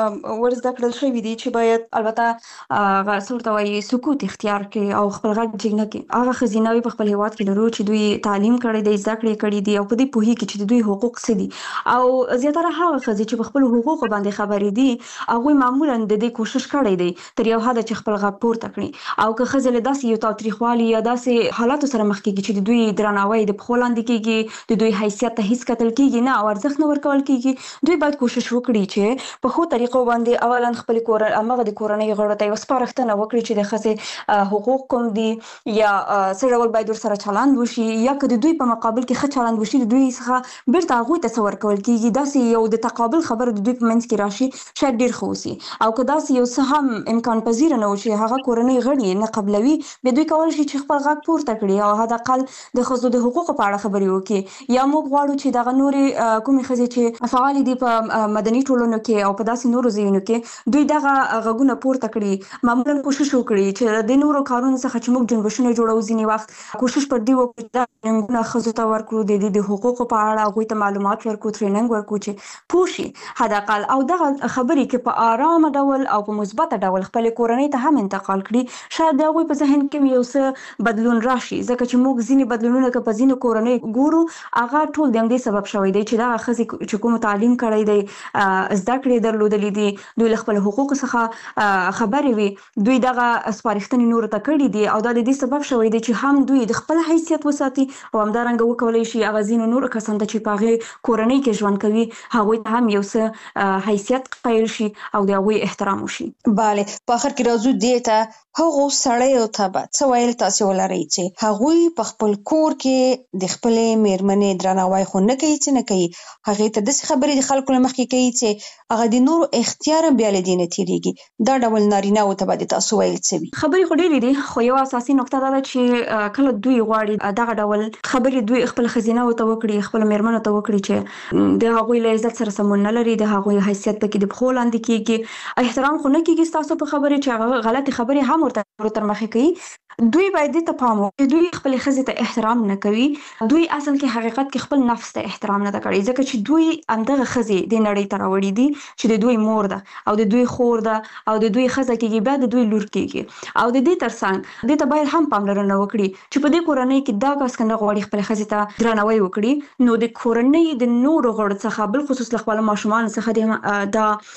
ور زده کړل شوي دي چې باید البته هغه څه ورته وایي سکوت اختیار کړي او خپل غږ ټیټ نه کړي. هغه ښځیناوې په خپل هیواد کې لرو چې دوی تعلیم کړی دی زده کړې کړي دي او په دې پوهېږي چې د دوی حقوق څه دي او زیاتره هغه ښځې چې په خپلو حقوقو باندې خبرې دي هغوی معمولا د دې کوشش کړی دی تر یو حده چې خپل غږ پورته کړي او که ښځې له داسې یو تاوتریخوالي یا داسې حالاتو سره مخ کېږي چې د دوی درناوی د پښو لاندې کېږي د دوی حیثیت ته هیڅ کتل کېږي نه او ارزښت نه ورکول کېږي دوی باید کوشش وکړي چې په ښو طریقو باندې اولا خپلې کور همغه د کورنۍ غړو ته یو سپارښتنه وکړي چې د ښځې حقوق کوم دي یا څه ډول باید ورسره چلند وشي یا که د دوی په مقابل کې ښه چلند وشي د دوی څخه بیرته هغوی ته څه ورکول کېږي داسې یو د تقابل خبره د دوی په منځ کې راشي شاید ډېر ښه اوسي او که داسې یو څه هم امکان پذیره نه و چې هغه کورنۍ غړي نه قبلوي بیا دوی کولی شي چې خپل غږ پورته کړي او حداقل د ښځو د حقوقو په اړه خبرې وکړي یا موږ غواړو چې دغه نورې کومې ښځې چې فعالې دي په مدني ټولنو کې او په داسې نورو ځایونو کې دوی دغه غږونه پورته کړي معمولا کوشش وکړي چې د نورو کارونو څخه چې موږ جنبشونه جوړو ځینې وخت کوشش پر دې وکړو چې دا نمونه ښځو ته ورکړو د دې د حقوقو په اړه هغوی ته معلومات ورکړو ټریننګ ورکړو چې پوه شي حداقل او دغه خبرې کې په آرامه ډول او په مثبته ډول خپلې کورنۍ ته هم انتقال کړي شاید د هغوی په ذهن کې یو څه بدلون راشي ځکه چې موږ ځینې بدلونونه که په ځینو کورنۍ ګورو هغه ټول د همدې سبب شوی دی چې دغه ښځې چې کوم تعلیم کړی دی زده کړې درلودلې دي دوی له خپلو حقوقو څخه خبرې وي دوی دغه سپارښتنې نورو ته کړي دي او دا د دې سبب شوی دی چې هم دوی د خپل حیثیت وساتي او همدارنګه وکولی شي هغه ځینو نورو کسانو ته چې په هغې کورنۍ کې ژوند کوي هغوی ته هم یو څه حیثیت قایل شي او د هغوی احترام وشي. bale په آخر کې راځو دې ته هغو سړیو ته به څه ویل تاسې ولرئ چې هغوی په خپل کور کې د خپلې میرمنې درناوی خو نه کوي چې نه کوي هغې ته داسې خبرې د خلکو له مخکې کوي چې هغه د نورو اختیار هم بیا له دې نه تېرېږي دا ډول نارینهو ته به د تاسو ویل څه وي؟ خبرې خو ډېرې دي خو یوه اساسي نقطه دا ده چې کله دوی غواړي دغه ډول خبرې دوی خپل ښځینهو ته وکړي خپلو میرمنو ته وکړي چې د هغوی له عزت سره سمون نه لري د هغوی حیثیت پکې د پښو لاندې کېږي احترام خو نه کېږي ستاسو په خبرې چې هغه غلطې خبرې هم ورته تر مخې کوي دوی باید دې ته پام وکړي دوی خپلې ښځې ته احترام نه کوي دوی اصل کې حقیقت کې خپل نفس ته احترام نه ده کړی ځکه چې دوی همدغه ښځې دې نړۍ ته راوړي دي چې د دوی مور ده او د دوی خور ده او د دوی ښځه کېږي بیا د دوی لور کېږي او د دې ترڅنګ دې ته باید هم پاملرنه وکړي چې په دې کورنۍ کې دا کس که نه غواړي خپلې ښځې ته درناوی وکړي نو د کورنۍ د نورو غړو څخه بالخصوص له خپلو ماشومانو څخه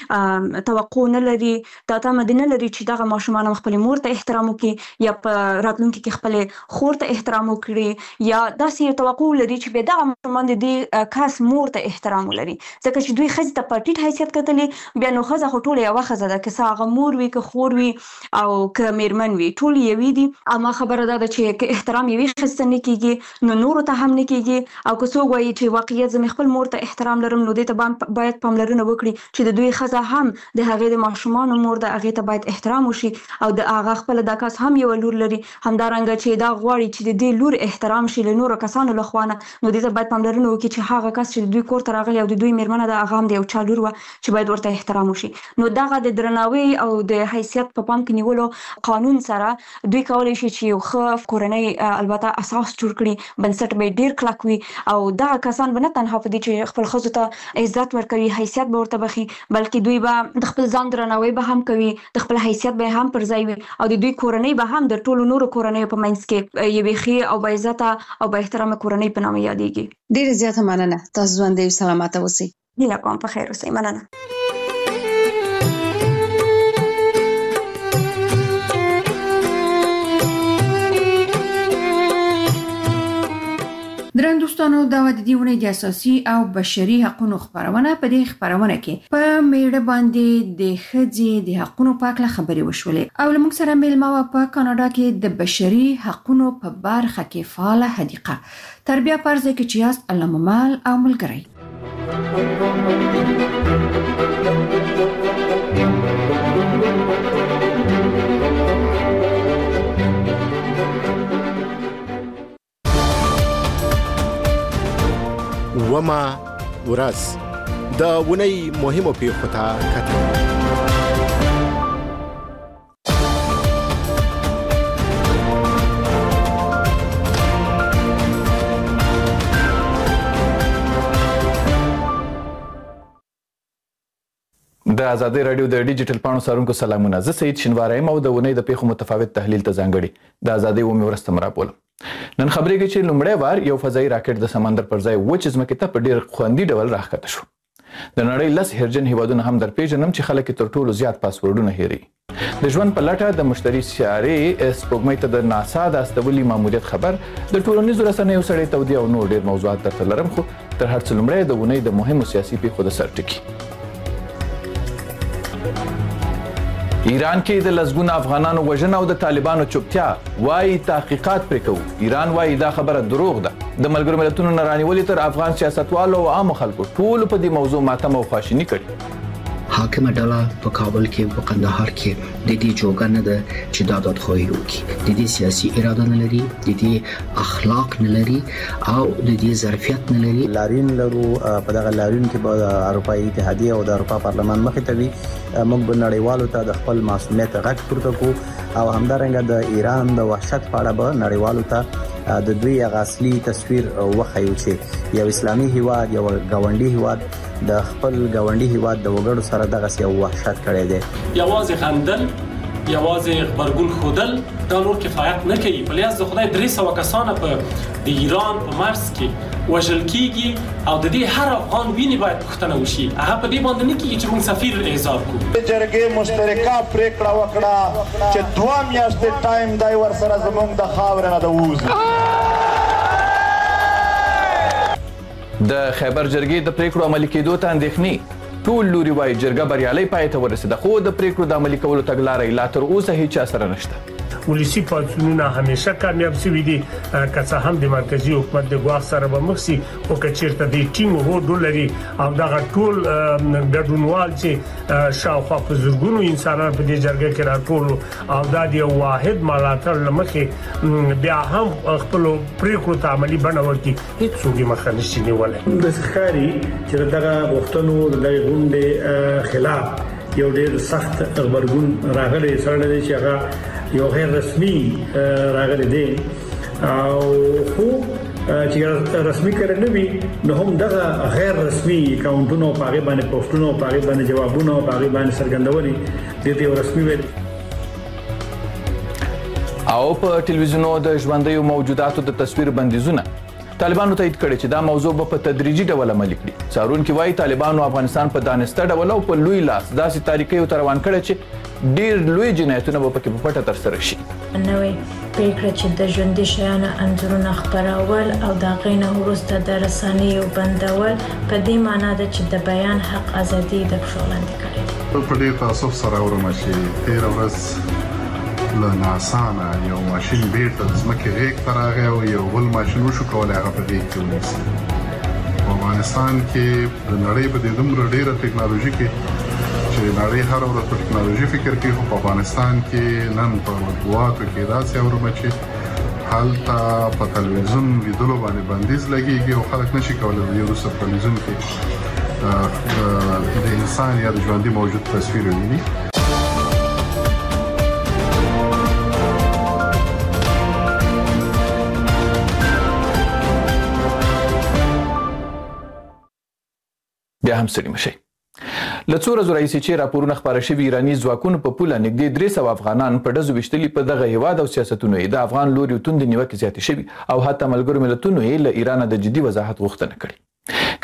دا توقع نه لري دا تمه دې نه لري چې دغه ماشومان هم خپلې مور ته احترام وکړي یا په راتلونکي کې خپلې خور ته احترام وکړي یا داسې یو توقع لري چې بیا دغه ماشومان د دې کس مور ته احترام ولري ځکه چې دوی ښځې ته په ټیټ حیثیت کتلې بیا نو ښځه خو ټوله یوه ښځه ده که څه هغه مور وي که خور وي او که میرمن وي ټول یوې دي اما خبره دا ده چې که احترام یوې ښځې ته نه کېږي نو نورو ته هم نه کېږي او که څوک وایي چې واقعیت زه مې خپل مور ته احترام لرم نو دې ته باید پاملرنه وکړي چې د دوی ښځه هم د هغې د ماشومانو مور ده هغې ته باید احترام وشي او د هغه خپله دا کس هم یوه لور لري همدارنګه چې دا غواړي چې د دې لور احترام شي له نورو کسانو له خوا نه نو دې ته باید پاملرنه وکړي چې هغه کس چې د دوی کور ته راغلی او د دوی میرمنه ده هغه هم د یو چا لور وه چې باید ورته احترام وشي نو دغه د درناوي او د حیثیت په پام کې نیولو قانون سره دوی کولی شي چې یو ښه کورنۍ البته اساس جوړ کړي بنسټ به یې ډېر کلک وي او دغه کسان به نه تنها په دې چې خپل ښځو ته عزت ورکوي حیثیت به ورته بخي بلکې دوی به د خپل ځان درناوی به هم کوي د خپل حیثیت به هم پر ځای وي او د دوی کورنۍ به هم د ټولو نورو کورنیو په منځ کې یوې ښې او با عزته او با احترامه کورنۍ په نامه یادېږي. ډېره زیاته مننه تاسو ژوندی او سلامته اوسئ. هیله کوم په خیر اوسئ. مننه. درنو دوستانو دوستانو دا د دې ونې د اساسي او بشري حقوقو خبرونه په دې خبرونه کې په میړه باندې د ښځې د حقوقو په اړه خبرې وشولې او موږ سره میلمه و په کاناډا کې د بشري حقوقو په برخه کې فعال حدیقه تربیه پرځ کې چې یاست علامه مال او ملګری. وما ورځ د ونې مهمو پیښو ته کتل. د آزادۍ رادیو د ډیجیټل پاڼو سارونکو سلامونه. زه سید شینواری یم او د ونې د پیښو متفاوت تحلیل ته ځانګړي د آزادۍ اومې ورځ ته مرابولم. نن خبرې کې چې لومړی وار یو فضایي راکټ د سمندر پر ځای وچ ځمکې ته په ډېر خوندي ډول راښکته شو. د نړۍ لس هیرجن هیوادونه هم درپېژنم چې خلک تر ټولو زیات پاسورډونه هېروي. د ژوند په لټه د مشتري سیارې سپوږمۍ ته د ناسا د استولي ماموریت خبر د ټولنیزو رسنیو سړې تودې او نور ډېر موضوعات درته لرم، خو تر هر څه لومړی د ونې د مهمو سیاسي پیښو د سر ټکي. ایران کې د لسګونو افغانانو وژنه او د طالبانو چوپتیا وایي تحقیقات پرې کوو. ایران وایي دا خبره دروغ ده. د ملګرو ملتونو نه رانیولې تر افغان سیاستوالو او عامو خلکو ټولو په دې موضوع ماتم او خواشیني کړي. حاکمه ډله په کابل کې په قندهار کې د دې جوګه نه ده چې دا دادخواهي وکړي. د دې سیاسي اراده نه لري، د دې اخلاق نه لري او د دې ظرفیت نه لري. لارین لرو په دغه لارین کې به د اروپאי اتحادیه او د اروپا پارلمان مخې ته وي. موږ به نړیوالو ته د خپل معصومیت غږ پورته کوو او همدارنګه د ایران د وحشت په اړه به نړیوالو ته د دوی اصلي تصویر وښیو چې یو اسلامي هیواد یو ګاونډي هیواد د خپل ګاونډي هیواد د وګړو سره دغه یو وحشت کړی دی. یوازې خندل، یوازې خبرګون خودل دا نور کفایت نه کوي. په لیاز د خدای درې سوه کسانه په د ایران په مرز کې وژل کیږي او د دې هر افغان ویني باید پوښتنه وشي. هغه په دې باندې نه کیږي چې موږ سفیر احضار کړو. جرګې مشترکه پریکړه وکړه چې دوه میاشتې ټایم دی ورسره زموږ د خاورې نه د ووځي. د خیبر جرګې د پریکړو عملي کېدو ته اندېښنې. ټول لوري وایي جرګه بریالۍ پای ته ورسېده، خو د پریکړو د عملي کولو تګلارې لا تر اوسه هیڅ اثر نشته. ولسی پاتونونه همیشه کامیاب شوي دي، که څه هم د مرکزی حکومت د ګواښ سره به مخ شي، خو که چیرته د ټیم هوډ لري او دغه ټول ګډونوال چې شاوخوا په زرګونو انسانان په دې جرګه کې راټول او دا د واحد ملاتړ لمخې بیا هم خپل پریکړو ته عملی بڼه ورکړي، هیڅ څوک مخه نشي نیولای. د ښکاری چې دغه غوښتنو د غونډې خلاف یو ډېر سخت خبرګون راغلی سره دی چې هغه یو غیر رسمي راغلی دی او خو چې رسمي کړي نه وي نو هم دغه غیر رسمي اکاونټونو په هغه باندې پوسټونو په هغه باندې جوابونه په هغه باندې څرګندونې د دې رسمي ویل او په ټلویزیونو د ژوندۍ موجوداتو د تصویر بندیزونه طالبانو تایید کړي چې دا موضوع په تدریجي ډول عملي کړي. څارونکي وایي طالبانو افغانستان په دانسته ډول او په لوی لاس داسې تاریکیو ته روان کړی چې ډېر لوی جنایتونه به پکې په پټه ترسره شي. نوې پریکړه چې د ژوندي شیانو انځورونه خپرول او د هغې نه وروسته د رسنیو بندول په دې معنا ده چې د بیان حق ازادي د پښو لاندې کړی دی. په ډېر تاسف سره اورم چې تېره ورځ له ناسانه یو ماشین بیرته د ځمکې غیږ ته راغی او یو بل ماشین وشو کولی هغه په غیږ کې ونیسي. په افغانستان کې د نړۍ په دې دومره ډېره ټکنالوژي کې چې نړۍ هر ورځ په ټکنالوژي فکر کوي، خو په افغانستان کې نن په مطبوعاتو کې داسې اورم چې هلته په تلویزیون لیدلو باندې بندیز لګېږي او خلک نشي کولی د یو وروسته په تلویزیون کې د انسان یا د ژوندي موجود تصویر وویني. بیا هم ستړي مشئ. له څو ورځو راهیسې چې راپورونه خپاره شوي ایراني ځواکونو په پوله نږدې درې سوه افغانان په ډزو ویشتلي په دغه هیواد او سیاستونو یې د افغان لوري توندې نیوکې زیاتې شوي او حتی ملګرو ملتونو یې له ایرانه د جدي وضاحت غوښتنه کړې.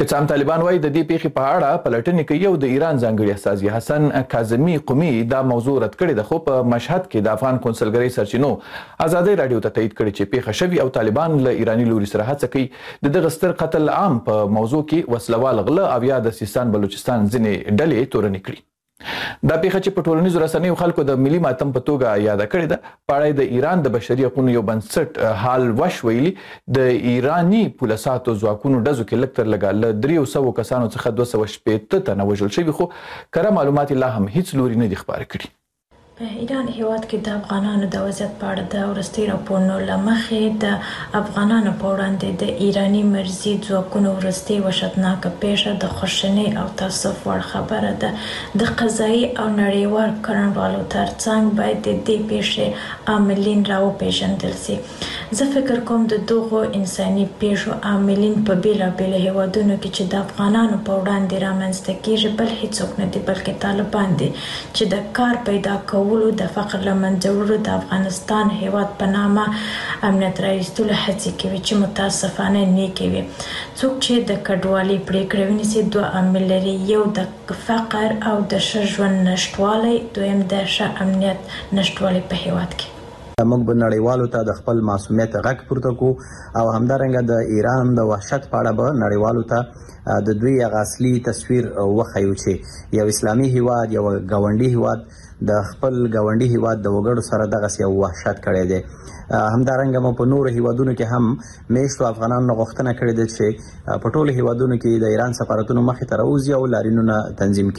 که څه هم طالبان وایي د دې پیښې په اړه پلټنې کوي او د ایران ځانګړي استازي حسن کاظمي قومي دا موضوع رد کړې ده، خو په مشهد کې د افغان کونسلګرۍ سرچینو ازادي رادیو ته تایید کړي چې پیښه شوې او طالبان له ایراني لوري سره هڅه کوي د دغه ستر قتل عام په موضوع کې وسلوال غله او یا د سیستان بلوچستان ځینې ډلې تورنې کړي. دا پیښه چې په ټولنیزو رسنیو خلکو د ملي ماتم په توګه یاد کړې ده، په اړه د ایران د بشري حقوقو یو بنسټ حال وش ویلي د ایراني پولیساتو ځواکونو ډزو کې لږ تر لږه له درې سوه کسانو څخه دوه سوه شپېته تنه وژل شوي، خو کره معلومات لا هم هیڅ لوري نه دي خپاره کړي. په ایران هیواد کې د افغانانو د وضعیت په اړه د وروستي راپورونو له مخې د افغانانو په وړاندې د ایراني مرزي ځواکونو وروستي وحشتناکه پیښه د خواشینۍ او تاسف وړ خبره ده. د قضایي او نړیوال کړنوالو ترڅنګ باید د دې پیښې عاملین راوپېژندل سي. زه فکر کوم د دغو انساني پیښو عاملین په بېلابېلو هیوادونو کې چې د افغانانو په وړاندې رامنځته کیږي بل هیڅوک نه دي بلکې طالبان دي چې د کار پیدا کولو د فقر له منځه وړلو د افغانستان هیواد په نامه امنیت راوستلو هڅې کوي چې متاسفانه نه کوي. څوک چې د کډوالۍ پرېکړه ونیسي دوه عامل لري، یو د فقر او د ښه ژوند نشتوالی، دویم د ښه امنیت نشتوالی په هیواد کې. موږ به نړیوالو ته د خپل معصومیت غږ پورته کو او همدارنګه د ایران د وحشت په اړه به نړیوالو ته د دوی هغه اصلي تصویر وښیو چې یو اسلامي هیواد، یو ګاونډي هیواد د خپل ګاونډي هیواد د وګړو سره دغسې یو وحشت کړی دی. همدارنګه مو په نورو هیوادونو کې هم میشتو افغانانو غوښتنه کړې ده چې په ټولو هیوادونو کې د ایران سفارتونو مخې ته راوځي او لاریونونه تنظیم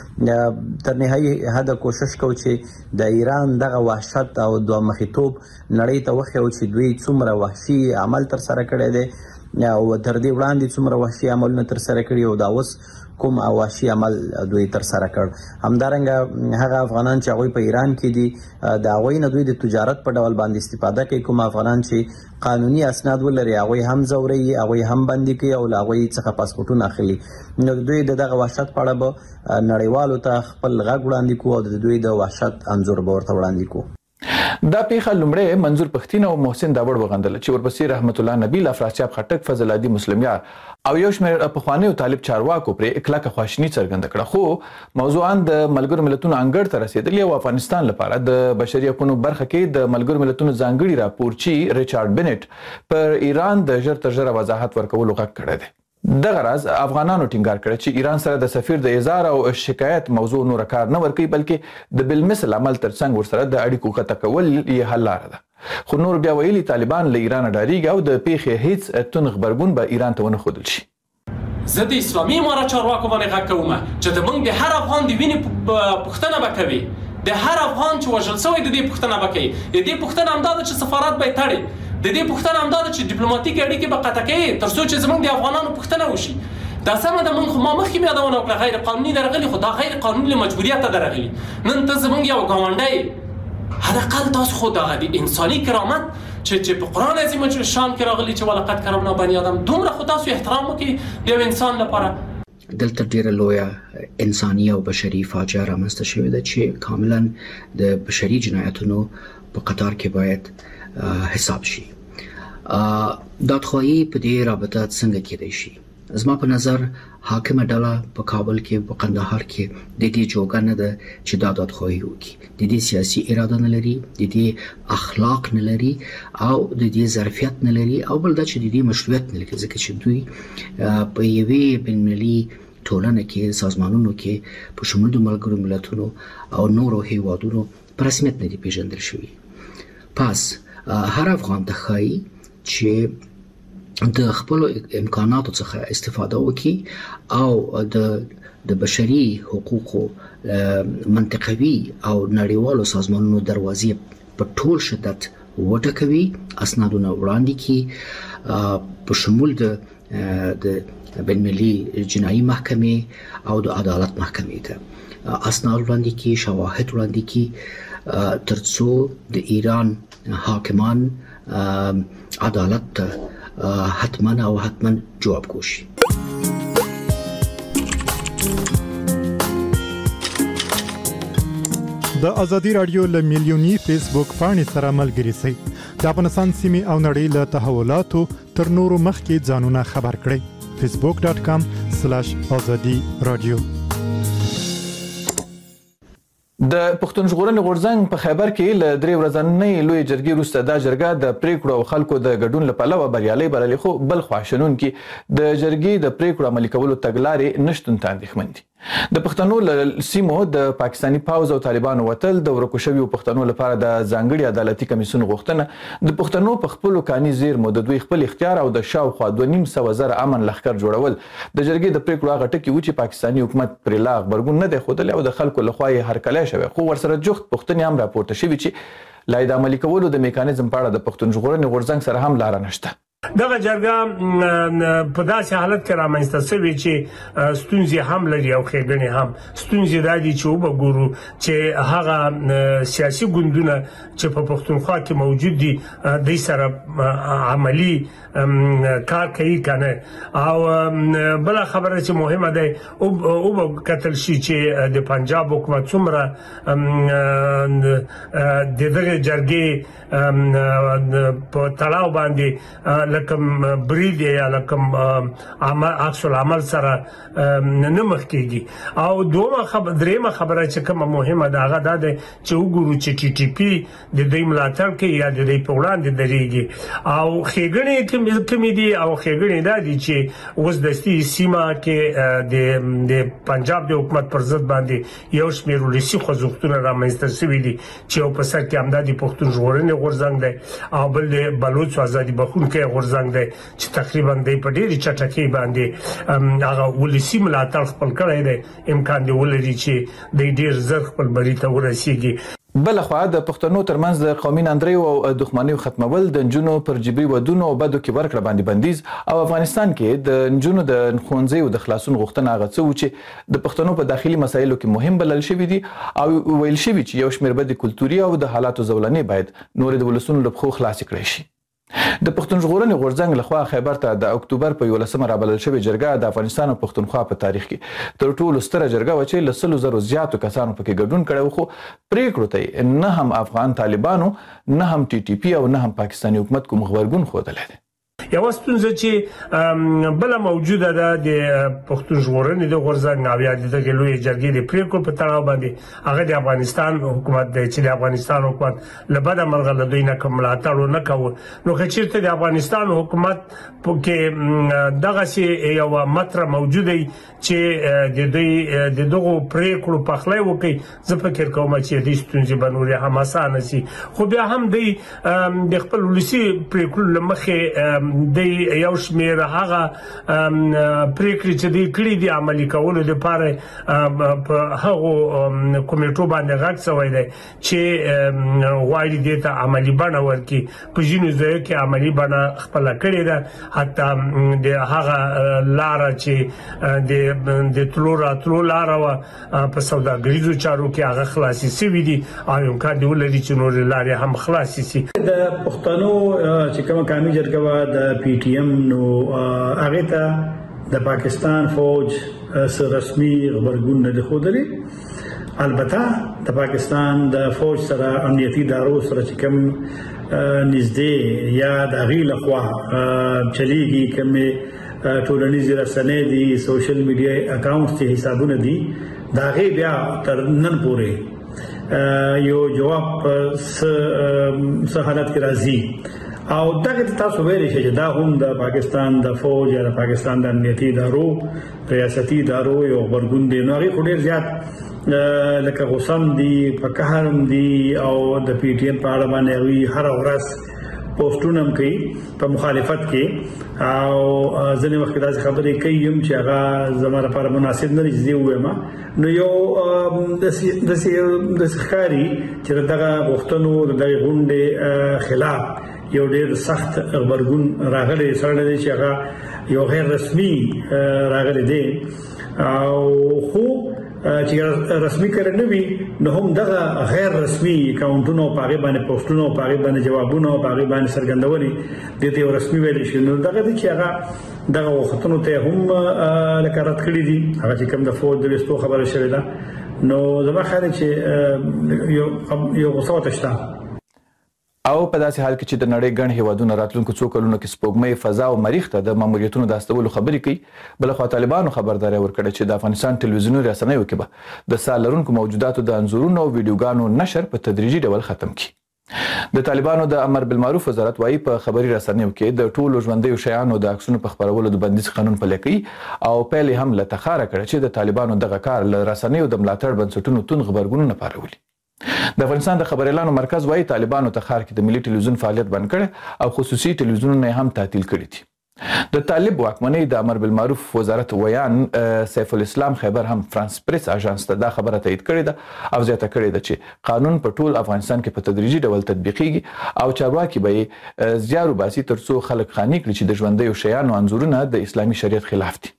کړي. تر نهایي حده کوشش کوو چې د ایران دغه وحشت او دوه مخیتوب نړۍ ته وښیو چې دوی څومره وحشي عمل ترسره کړی دی او تر دې وړاندې څومره وحشي عملونه ترسره کړي او دا اوس کوم وحشي عمل دوی ترسره کړ. همدارنګه هغه افغانان چې هغوی په ایران کې دي د هغوی نه دوی د تجارت په ډول باندې استفاده کوي. کوم افغانان چې قانوني اسناد ولري هغوی هم ځوروي، هغوی هم بندي کوي او له هغوی څخه پاسپورټونه اخلي. نو دوی د دغه وحشت په اړه به نړیوالو ته خپل غږ وړاندې کوو او د دوی د وحشت انځور به ورته وړاندې کوو. دا پیښه لومړی منظور پښتين او محسن داوړ وغندل چې ورپسې رحمت الله نبیل، افراسیاب خټک، فضل عادي مسلمیار او یو شمېر پخوانیو طالب چارواکو پرې کلکه خواشیني څرګنده کړه. خو موضوعاً د ملګرو ملتونو انګړ ته رسیدلی او افغانستان لپاره د بشري حقوقو برخه کې د ملګرو ملتونو ځانګړي راپورچی ریچارډ بنټ پر ایران د ژر تر ژره وضاحت ورکولو غږ کړی دی. دغه راز افغانانو ټینګار کړی چې ایران سره د سفیر د اظهار او شکایت موضوع نور کار نه ورکوي بلکې د بالمثل عمل ترڅنګ ورسره د اړیکو قطع کول یې حل لاره ده. خو نور بیا ویلي طالبان له ایران ډاریږي او د پیښې هیڅ تون غبرګون به ایران ته ونه ښودل شي. زه د اسلامي امارت چارواکو باندې غږ کوم چې د موږ د هر افغان د وینې پوښتنه به کوي، د هر افغان چې وژل شوی د دې پوښتنه به کوي. د دې پوښتنه همدا ده چې سفارت به یې تړي، د دې پوښتنه همدا ده چې ډیپلوماټیک اړیکې به قطع کوي تر څو چې زموږ د افغانانو پوښتنه وشي. دا سمه ده، موږ خو ما مخکې مې یادونه وکړه غیر قانوني درغلي، خو دا غیر قانوني له مجبوریته درغلي. نن ته زموږ یو ګاونډی حداقل تاسو خو دغه د انساني کرامت چې چې په قرآن عظیم شان کې راغلي چې ولقد کرمنا بني آدم، دومره خو تاسو احترام وکړئ د یو انسان لپاره. دلته ډیره لویه انساني او بشري فاجعه رامنځته شوې ده چې کاملا د بشري جنایتونو په قطار کې باید حساب شي. دادخواهی په دې رابطه څنګه کېدای شي؟ زما په نظر حاکمه ډله په کابل کې په قندهار کې د دې جوګه نه ده چې دا دادخواهی وکړي. د دې سیاسي اراده نه لري، د دې اخلاق نه لري او د دې ظرفیت نه لري او بل دا چې د دې مشروعیت نه لري، ځکه چې دوی په یوې بین‌المللي ټولنه کې، سازمانونو کې په شمول د ملګرو ملتونو او نورو هیوادونو په رسمیت نه دي پیژندل شوي. پس هر افغان ته ښایي چې د خپل امکاناتو څخه استفاده وکړي او د د بشري حقوقو منطقوي او نړیوالو سازمانونو دروازې په ټول شدت وټکوي، اسنادونه وړاندې کړي په شمول د د بین‌المللي جنایي محکمې او د عدالت محکمې ته اسناد وړاندې کړي، شواهد وړاندې کړي ترڅو د ایران حاکمان عدالت ته حتما او حتما جواب کوشي. د ازادي رادیو له میلیونی فیسبوک پاڼې سره ملګري شئ. د افغانستان سیمې او نړۍ له تحولاتو تر نورو مخکې ځانونه خبر کړئ. facebook.com سلاش ازادي رادیو. د پښتون ژغورنې غورځنګ په خیبر کې له درې ورځنۍ لوی جرګې وروسته دا جرګه د پریکړو او خلکو د ګډون له پلوه بریالۍ بللې، خو بل خوا شنونکي د جرګې د پریکړو عملي کولو تګلارې نشتون ته اندېښمن دي. د پښتنو له سیمو د پاکستاني پوځ او طالبانو وتل د ورکو شویو پښتنو لپاره د ځانګړي عدالتي کمیسیون غوښتنه د پښتنو په خپلو کاني زیرمو د دوی خپل اختیار او د شاوخوا دوه نیم سوه زره امن لښکر جوړول د جرګې د پریکړو هغه ټکي و چې پاکستاني حکومت پرې لا غبرګون نه دی ښودلی او د خلکو لخوا یې هرکلی شوی، خو ورسره جفت پوښتنې هم راپورته شوي چې لا یې د عملي کولو د میکانیزم په اړه د پښتون ژغورنې غورځنګ سره هم لاره نشته. دغه جرګه په داسې حالت کې رامنځته شوې چې ستونزې هم لري او ښېګڼې هم. ستونزې دا دي چې وګورو چې هغه سیاسي ګوندونه چې په پښتونخوا کې موجود دي دوی سره عملی کار کوي کنه، او بل خبره چې مهمه ده او او کتل شي چې د پنجاب حکومت څومره دغه جرګې په تړاو باندې لکم برید یا لکم عکس العمل سره نه مخ کېږي. او دومره خبره درېمه خبره چې کومه مهمه ده هغه دا ده چې وګورو چې ټي ټي پی د دوی ملاتړ کوي یا د دوی په وړاندې درېږي. او ښېګڼې کومې دي او ښېګڼې دا دي چې اوس دستي سیمه کې د د پنجاب د حکومت پر ضد باندې یو شمېر ولسي خوځښتونه رامنځته شوي دي چې یو په سر کې همدا د پښتون ژغورنې غورځنګ دی او بل د بلوچ ازادي بخښونکی غورځنګ دی چې تقریبا د په ډېرې چټکۍ باندې هغه ولسي ملاتړ خپل کړی دی، امکان دی ولري چې د ډېر زر خپل بری ته ورسیږي. بل خو د پښتنو ترمنځ د قومي ناندریو او دښمنیو ختمول، د نجونو پر جبري ودونو او بدو کې ورکړه باندې بندیز، او افغانستان کې د نجونو د ښوونځیو د خلاصون غوښتنه هغه څه و چې د پښتنو په داخلي مسایلو کې مهم بلل شوي دي او ویل شوي چې یو شمېر بدې کلتوري او د حالاتو زولنې باید نورې د ولسونو له پښو خلاصې کړی شي. د پښتون ژغورنې غورځنګ لخوا خیبر ته د اکتوبر په یولسمه رابلل شوې جرګه د افغانستان او پښتونخوا په تاریخ کې تر ټولو ستره جرګه وه چې له سلو زرو زیاتو کسانو پکې ګډون کړی و، خو پریکړو ته نه هم افغان طالبانو نه هم ټي ټي پی او نه هم پاکستاني حکومت کوم غبرګون ښودلی دی. یو ستونزه چې بل موجوده ده د پښتون ژغورنې د غورځنګ او یا د لوی جرګې د پریکړو په تړاو باندې هغه د افغانستان حکومت دی چې د افغانستان حکومت له بده مرغه له دوی نه کوم ملاتړ نه کوي. نو که چېرته د افغانستان حکومت کې دغسې یو مطرح موجوده وي چې د دوی د دغو پریکړو پخلی وکړي، زه فکر کوم چې دې ستونزې به نورې هم اسانه شي. خو بیا هم دوی د خپل ولسي پریکړو له مخې د یو شمېر هغه پریکړې چې دوی کړي دي عملي کولو دپاره په هغو کمیټو باندې غږ شوی دی چې غواړي دې ته عملي بڼه ورکړي. په ځینو ځایو کې عملي بڼه خپله کړې ده، حتی د هغه لاره چې د د تلو راتلو لاره وه په سوداګریزو چارو کې هغه خلاصې شوي دي او امکان دی ولري چې نورې لارې هم خلاصې شي. د پښتنو چې کومه قومي جرګه وه د پی ټي ایم، نو هغه ته د پاکستان فوج سره رسمي خبرګون نه دی ښودلی. البته د پاکستان د فوج سره امنیتي ادارو سره چې کوم نږدې یا د هغې لخوا چلیږي کومې ټولنیزې رسنۍ دي، سوشل میډیا اکاونټس دي، حسابونه دي، د هغې بیا تر نن پورې یو جواب څه حالت کې راځي. او دغه تاسو ویلی شئ چې دا هم د پاکستان د فوج یا د پاکستان د امنیتي ادارو ریاستي ادارو یو غبرګون دی. نو هغې خو ډېر زیات لکه غوسه هم دي، په قهر هم دي او د پی ټي ایم په اړه باندې هغوی هره ورځ پوسټونه هم کوي په مخالفت کې، او ځینې وخت داسې خبرې کوي هم چې هغه زما لپاره مناسب نه دي چې زه ووایم. نو یو داسې ښکاري چې د دغه غوښتنو د دغې غونډې خلاف یو ډېر سخت غبرګون راغلی سره دی چې هغه یو غیر رسمي راغلی دی. او خو چې رسمي کړی نه وي نو هم دغه غیر رسمي اکاونټونو په هغې باندې پوسټونو په هغې باندې جوابونه په هغې باندې څرګندونې دې ته یو رسمي ویلی شي. نو دغه دی چې هغه دغه وختونو ته هم لکه رد کړي دي، هغه چې کوم د فوج د ویستو خبره شوې ده. نو زما خیال چې یو یو غوسه ورته شته. او په داسې حال کې چې د نړۍ ګڼ هیوادونه راتلونکو څو کلونو کې سپوږمۍ فضا او مریخ ته د ماموریتونو د استولو خبرې کوي. بلخوا طالبانو خبرداری ورکړه چې د افغانستان ټلویزیوني رسنیو کې به د سال لرونکو موجوداتو د انځورونو او ویډیوګانو نشر په تدریجي ډول ختم کړي. د طالبانو د امر بالمعروف وزارت وايي په خبري رسنیو کې د ټولو ژوندیو شیانو د عکسونو په خبرولو د بندیز قانون پلي کوي او پیل هم له تخاره کړه چې د طالبانو دغه کار له رسنیو د ملاتړ بنسټونو تون خبرګونونه پارولي. د افغانستان د خبريالانو مرکز وايي طالبانو تخار کې د ملي ټلویزیون فعالیت بند کړي او خصوصي ټلویزیونونه هم تعطیل کړي دي. د طالب واکمنۍ د امر بالمعروف وزارت ویان سیف الاسلام خیبر هم فرانس پریس اژانس ته دا خبره تایید کړې ده او زیاته کړې ده چې قانون په ټول افغانستان کې په تدریجي ډول تطبیقیږي او چارواکي به یې زیار وباسي ترڅو خلک قانع کړي چې د ژوندیو شیانو انځورونه د اسلامي شریعت خلاف دي.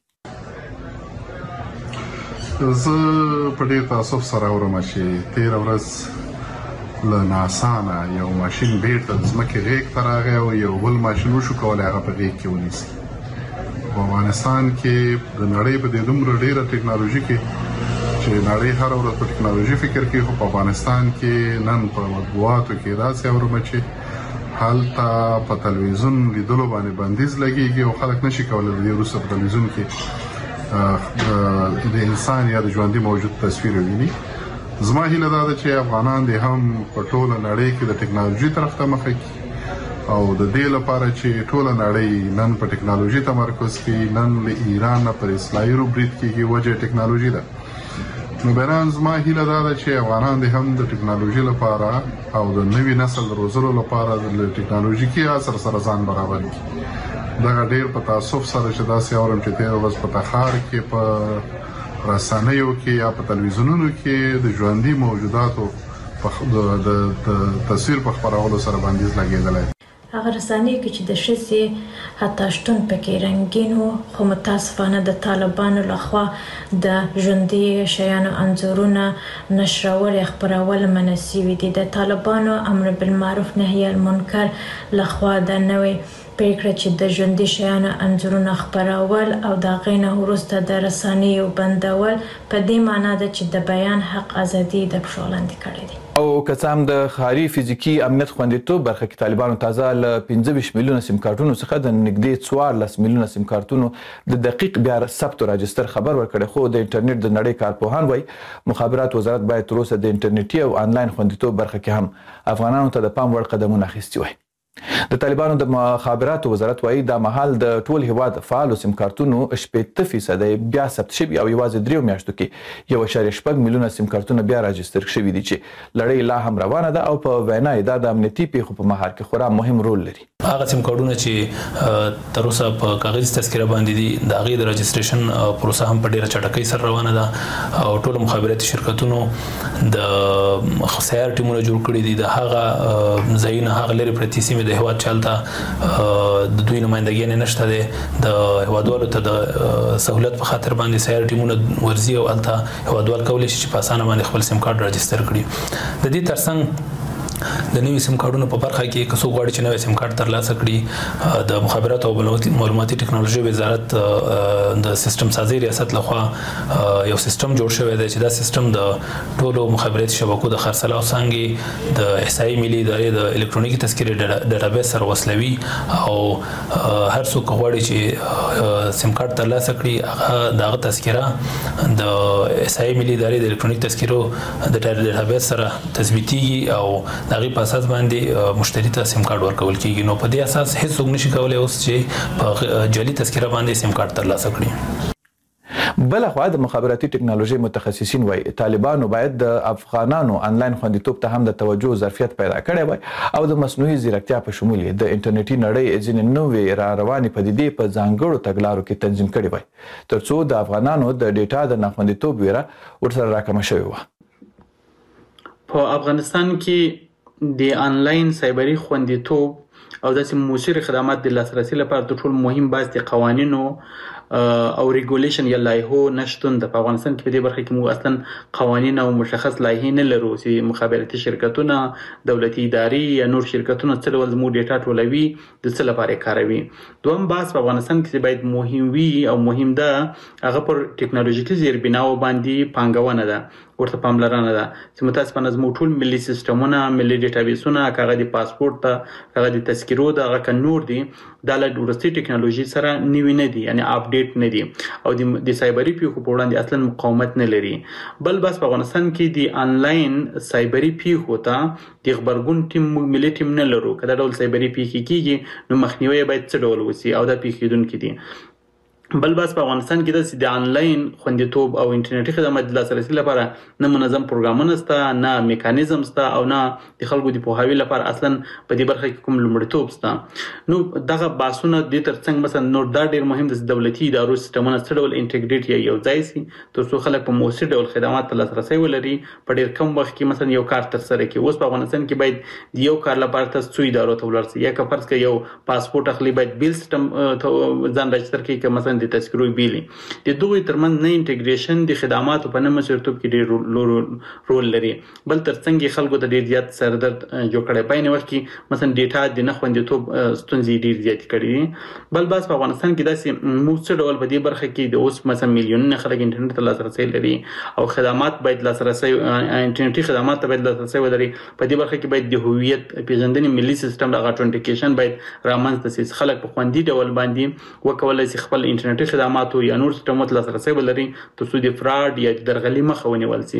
زه په ډېر تاسف سره اورم چې تېره ورځ له ناسا نه یو ماشین بیرته د ځمکې غیږ ته راغی او یو بل ماشین وشو کولی هغه په غیږ کې ونیسي. په افغانستان کې د نړۍ په دې دومره ډېره ټکنالوژي کې چې نړۍ هره ورځ په ټکنالوژي فکر کوي، خو په افغانستان کې نن په مطبوعاتو کې داسې اورم چې هلته په تلویزیون لیدلو باندې بندیز لګېږي او خلک نشي کولی د دې وروسته په تلویزیون کې د انسان یا د ژوندي موجود تصویر وویني. زما هیله دا ده چې افغانان دې هم په ټوله نړۍ کې د ټکنالوژي طرف ته مخه کړي او د دې لپاره چې ټوله نړۍ نن په ټکنالوژي تمرکز کوي، نن له ایران نه پر اسرائیل برید کېږي، وجه ټکنالوژي ده. نو بهرحال زما هیله دا ده چې افغانان دې هم د ټکنالوژي لپاره او د نوي نسل د روزلو لپاره د ټکنالوژیکي عصر سره ځان برابر کړي. دغه ډېر په تاسف سره چې داسې اورم چې تېره ورځ په تخار کې په رسنیو کې یا په تلویزیونونو کې د ژوندي موجوداتو د تصویر په خپرولو سره بندیز لګېدلی. هغه رسنیو کې چې د ښځې حتی شتون پکې رنګین و، خو متاسفانه د طالبانو لخوا د ژوندي شیانو انځورونه نشرول یا خپرول منع سوي دي. د طالبانو امر بالمعروف نهي المنکر لخوا د نوې پریکړه چې د ژوندي شیانو انځورونه خپرول او د هغې نه وروسته د رسنیو بندول په دې معنا ده چې د بیان حق ازادي د پښو لاندې کړی دی. او که څه هم د ښاري فزیکي امنیت خوندیتوب برخه کې طالبانو تازه له پنځه ویشت میلیونه سیم کارتونو څخه د نږدې څوارلس میلیونه سیم کارتونو د دقیق بیا ثبت او راجستر خبر ورکړی، خو د انټرنیټ د نړۍ کارپوهان وایي مخابرات وزارت باید تر اوسه د انټرنیټي او آنلاین خوندیتوب برخه کې هم افغانانو ته د پام وړ قدمونه اخیستي وای. د طالبانو د مخابراتو وزارت وايي دا مهال د ټول هیواد فعالو سیم کارتونو شپږ فیصد بیا ثبت شوي او یوازې دریو میاشتو کې یو اعشاریه شپږ میلیونه سیم کارتونه بیا راجستر شوي دي چې لړۍ لا هم روانه ده او په وینا یې دا د امنیتي پیښو په مهار کې خورا مهم رول لري. هغه سیم کارتونه چې تر اوسه په کاغذي تذکره باندې دي د هغې د رجسټریشن پروسه هم په ډیره چټکۍ سره روانه ده او ټولو مخابراتي شرکتونو د سیار ټیمونه جوړ کړي دي. د هغه ځایونه هغه لرې پرتې سیمې د هیواد چلته د دوی نمائندګي نه نشته ده، د هیوادوالو ته د سہولت په خاطر باندې سیار ټیمونه ورزي او الته هیوادوال کولی شي چې په اسانه باندې خپل سیم کارت راجستر کړي. د دې ترڅنګ د نوي سیم کارتونو په برخه کې که څوک غواړي چې نوی سیم کارت ترلاسه کړي، د مخابرات او معلوماتي ټکنالوژي وزارت د سیستم سازي ریاست لخوا یو سیستم جوړ شوی دی چې دا سیستم د ټولو مخابراتي شبکو د خرڅلاو څنګه د احصایي ملي ادارې د الکترونیکي تذکرې ډیټابیس سره وصلوي او هر څوک غواړي چې سیم کارت ترلاسه کړي هغه دغه تذکره د احصایي ملي ادارې د الکترونیک تذکرو د ډیټابیس سره تثبیتيږي او د هغې په اساس باندې مشتری ته سیم کارت ورکول کېږي. نو په دې اساس هیڅوک نشي کولی اوس چې په جعلي تذکره باندې سیم کارت ترلاسه کړي. بلخوا د مخابراتي ټکنالوژي متخصصین وایي طالبانو باید د افغانانو آنلاین خوندیتوب ته هم د توجه ظرفیت پیدا کړی وای او د مصنوعي ځیرکتیا په شمول د انټرنیټي نړۍ ځینې نوې را روانې پدیدې په ځانګړو تګلارو کې تنظیم کړي وای ترڅو د افغانانو د ډیټا د ناخوندیتوب ویره ورسره راکمه شوې وه. په افغانستان کې د آنلاین سایبري خوندیتوب او داسې موثر خدمات د لاسرسي لپاره د ټول مهم باز د قوانینو او ریګولیشن یا لایحو نشټون د افغانستان کې په دې برخه کې موږ اصلا قوانین او مشخص لایحې نه لرو چې مخابراتي شرکتونه دولتي ادارې یا نور شرکتونه څه ډول زموږ ډیټا ټولوي د څه لپاره کاروي. دوم باز په افغانستان کې باید مهم وي او مهم ده هغه پر ټکنالوژیکي زیربناو باندې پانګونه ده ورته پاملرنه ده چې متاسفانه زموږ ټول ملي سیستمونه ملي ډیټابیسونه کاغه د پاسپورت ته کاغه د تذکرو د هغه نور دي د ورستي ټکنالوژي سره نیوي نه دي یعنی اپډیټ نه دي او د سایبری پیښو په وړاندې اصلا مقاومت نه لري. بل بس په افغانستان کې د انلاین سایبری پیښو ته د خبرګون ټیم ملي ټیم نه لرو. کله ډول سایبری پیښې کیږي نو مخنیوي باید څه ډول وسی او د پیښیدونکو دي. بل بس په افغانستان کې د انلاین خوندیتوب او انټرنیټي خدمات د لاسرسي لپاره نه منظم پروګرامونه شته نه میکانیزم شته او نه د خلکو د پوهاوي لپاره اصلا په دې برخه کې کوم لومړیتوب شته. نو دغه باسونه د ترڅنګ مثلا نور دا ډیر مهم د دولتي ادارو سیستمونه څه ډول انټیګریټ یا یو ځای سي ترڅو خلک په موثر ډول خدمات ته لاسرسي ولري په ډیر کم وخت کې مثلا یو کار تر سره کوي. اوس په افغانستان کې باید یو کار لپاره تاسو څو ادارو ته ولرسي یا که فرض کړئ یو پاسپورت اخلي باید بیل سیستم ځان راجستر کړي که مثلا د تذکرو بیلی د دوی ترمنځ نه انټیګریشن د خدماتو په نوم سرتوب کې ډیر رول لري. بل ترڅنګ خلکو ته ډیر زیات سردرد جوړ کړي په نه وخت کې مثلا ډیټا د نه خوندیتوب ستونزې ډیر زیات کړي. بل بس په افغانستان کې داسې موثر ډول په دې برخه کې د اوس مثلا میلیونونه خلک انټرنیټ ته لاسرسي لري او خدمات باید لاسرسي انټرنیټي خدمات ته باید لاسرسي ولري. په دې برخه کې باید د هویت پیژندنې ملي سیستم د اټنټیکیشن باید رامنځته شي. خلک په خوندي ډول باندې وکولای شي خپل انټرنیټي خدمات یا نور سیستمات لاسرسي ولري ترڅو د فراډ یا درغلي مخه ونیول شي.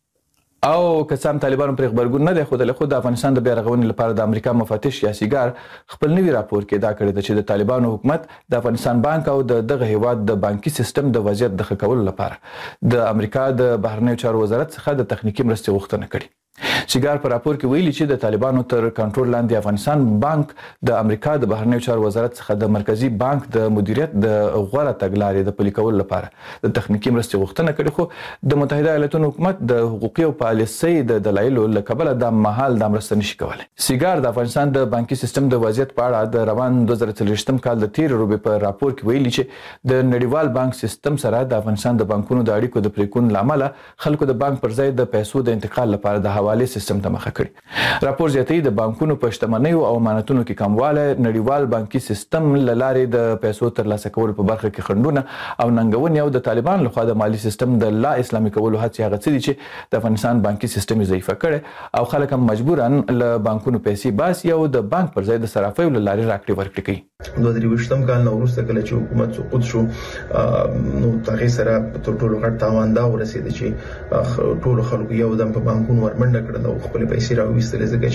او کسان طالبانو پر خبرګون نه دی خو د خود افغانستان د بیا رغونې لپاره د امریکا مفتش یاسیګار خپل نوی راپور کې دا کړی چې د طالبانو حکومت د افغانستان بانک او د دغه هیواد د بانکي سیستم د وضعیت د ښه کولو لپاره د امریکا د بهرنیو چارو وزارت څخه د تخنیکی مرستې غوښتنه کړې. سیګار په راپور کې ویلي چې د طالبانو تر کنټرول لاندې افغانستان بانک د امریکا د بهرنیو چارو وزارت څخه د مرکزی بانک د مدیریت د غوړه تګلارې د پلي کولو لپاره د تخنیکی مرستې غوښتنه کړې خو د متحده ایالاتونو حکومت د حقوقي او پالیسۍ د دلایلو له کبله د مهال د مرستې نشي کولای. سیګار د افغانستان د بانکي سیستم د وضعیت په اړه د روان دوه زره څلوېښتم کال د تیر روبي په راپور کې ویلي چې د نړیوال بانک سیستم سره د افغانستان د بانکونو د اړیکو د پریکون لامل خلکو د بانک پر ځای د پیسو د انتقال لپاره د حواله سیستم ته کړي. راپور زیاتوي د بانکونو په شتمنیو او امانتونو کې کمواله نړیوال بانکي سیستم له لارې د پیسو ترلاسه کولو په برخه کې خنډونه او ننګونې او د طالبان لخوا د مالی سیستم د لا اسلامي کولو هڅې هغه څه دي چې د افغانستان بانکي سیستم ضعیف کړي او خلک هم مجبورن له بانکونو پیسې باسي او د بانک پر ځای د صرافیو له لارې راکړي ورکړي کوي. دوه درې وشتم کال نو وروسته کله چې حکومت سقوط شو نو تغیر سره تر ټولو غټ تاوان دا ورسېد چې ټول خلکو یو دم په بانکونو ورمنډه کړل او خپل پیسې راوېستل ځکه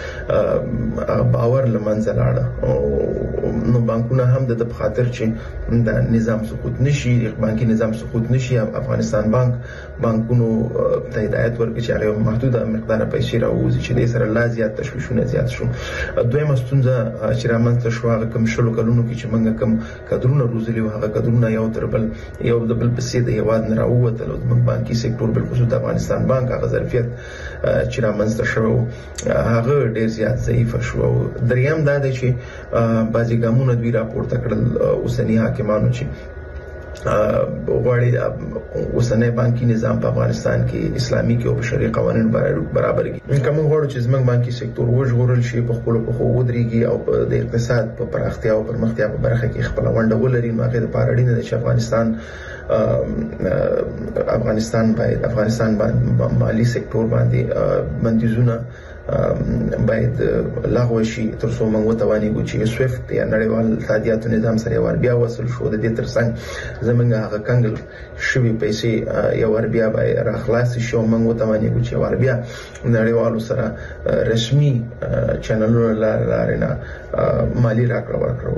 چې باور لمنځه لاړ. نو بانکونه هم د په خاطر چې د نظام سقوط نشي بانکي نظام سقوط نشي افغانستان بانک بانکونو ته هدایت ورکړي چې هغه محدوده مقدار پیسې راوځي چې د سره لا زیات تشویشونه زیات شو. دویمه ستونزه چې رامنځته شو هغه کوم شلو کلونو کې چې موږ کوم کډرونه روزلي هغه کډرونه یو تر بل یو د بل پسې د هیواد نه راووتل او د بانکي سکتور بل خصوص د افغانستان بانک هغه ظرفیت چې رامنځته شو هغه ډیر زیات ضعیف شو. دریم دا دی چې بعضی ګامونه دوی راپورته کړل اوسنی حاکمانو چې غواړي اوسنی بانکي نظام په افغانستان کې اسلامي کې او بشري قوانين برابر کړي. کوم غواړي چې زموږ بانکي سکتور وژغورل شي په خپل په خو ودرېږي او د اقتصاد په پراختیا او پرمختیا په برخه کې خپل ونډه ولري. نو هغه د پاراډینه د افغانستان افغانستان باید افغانستان باندې مالی سکتور باندې بندیزونه باید لغوه شي تر څو موږ وتوانیږو چې سویفت یا نړیوال تادیاتو نظام سره ور بیا وصل شو. د دې ترڅنګ زمونږ هغه کنګل شوی پیسې یو ور بیا به راخلاص شي او موږ وتوانیږو چې ور بیا نړیوالو سره رسمي چینلونو لارې نه مالی راکړه ورکړو.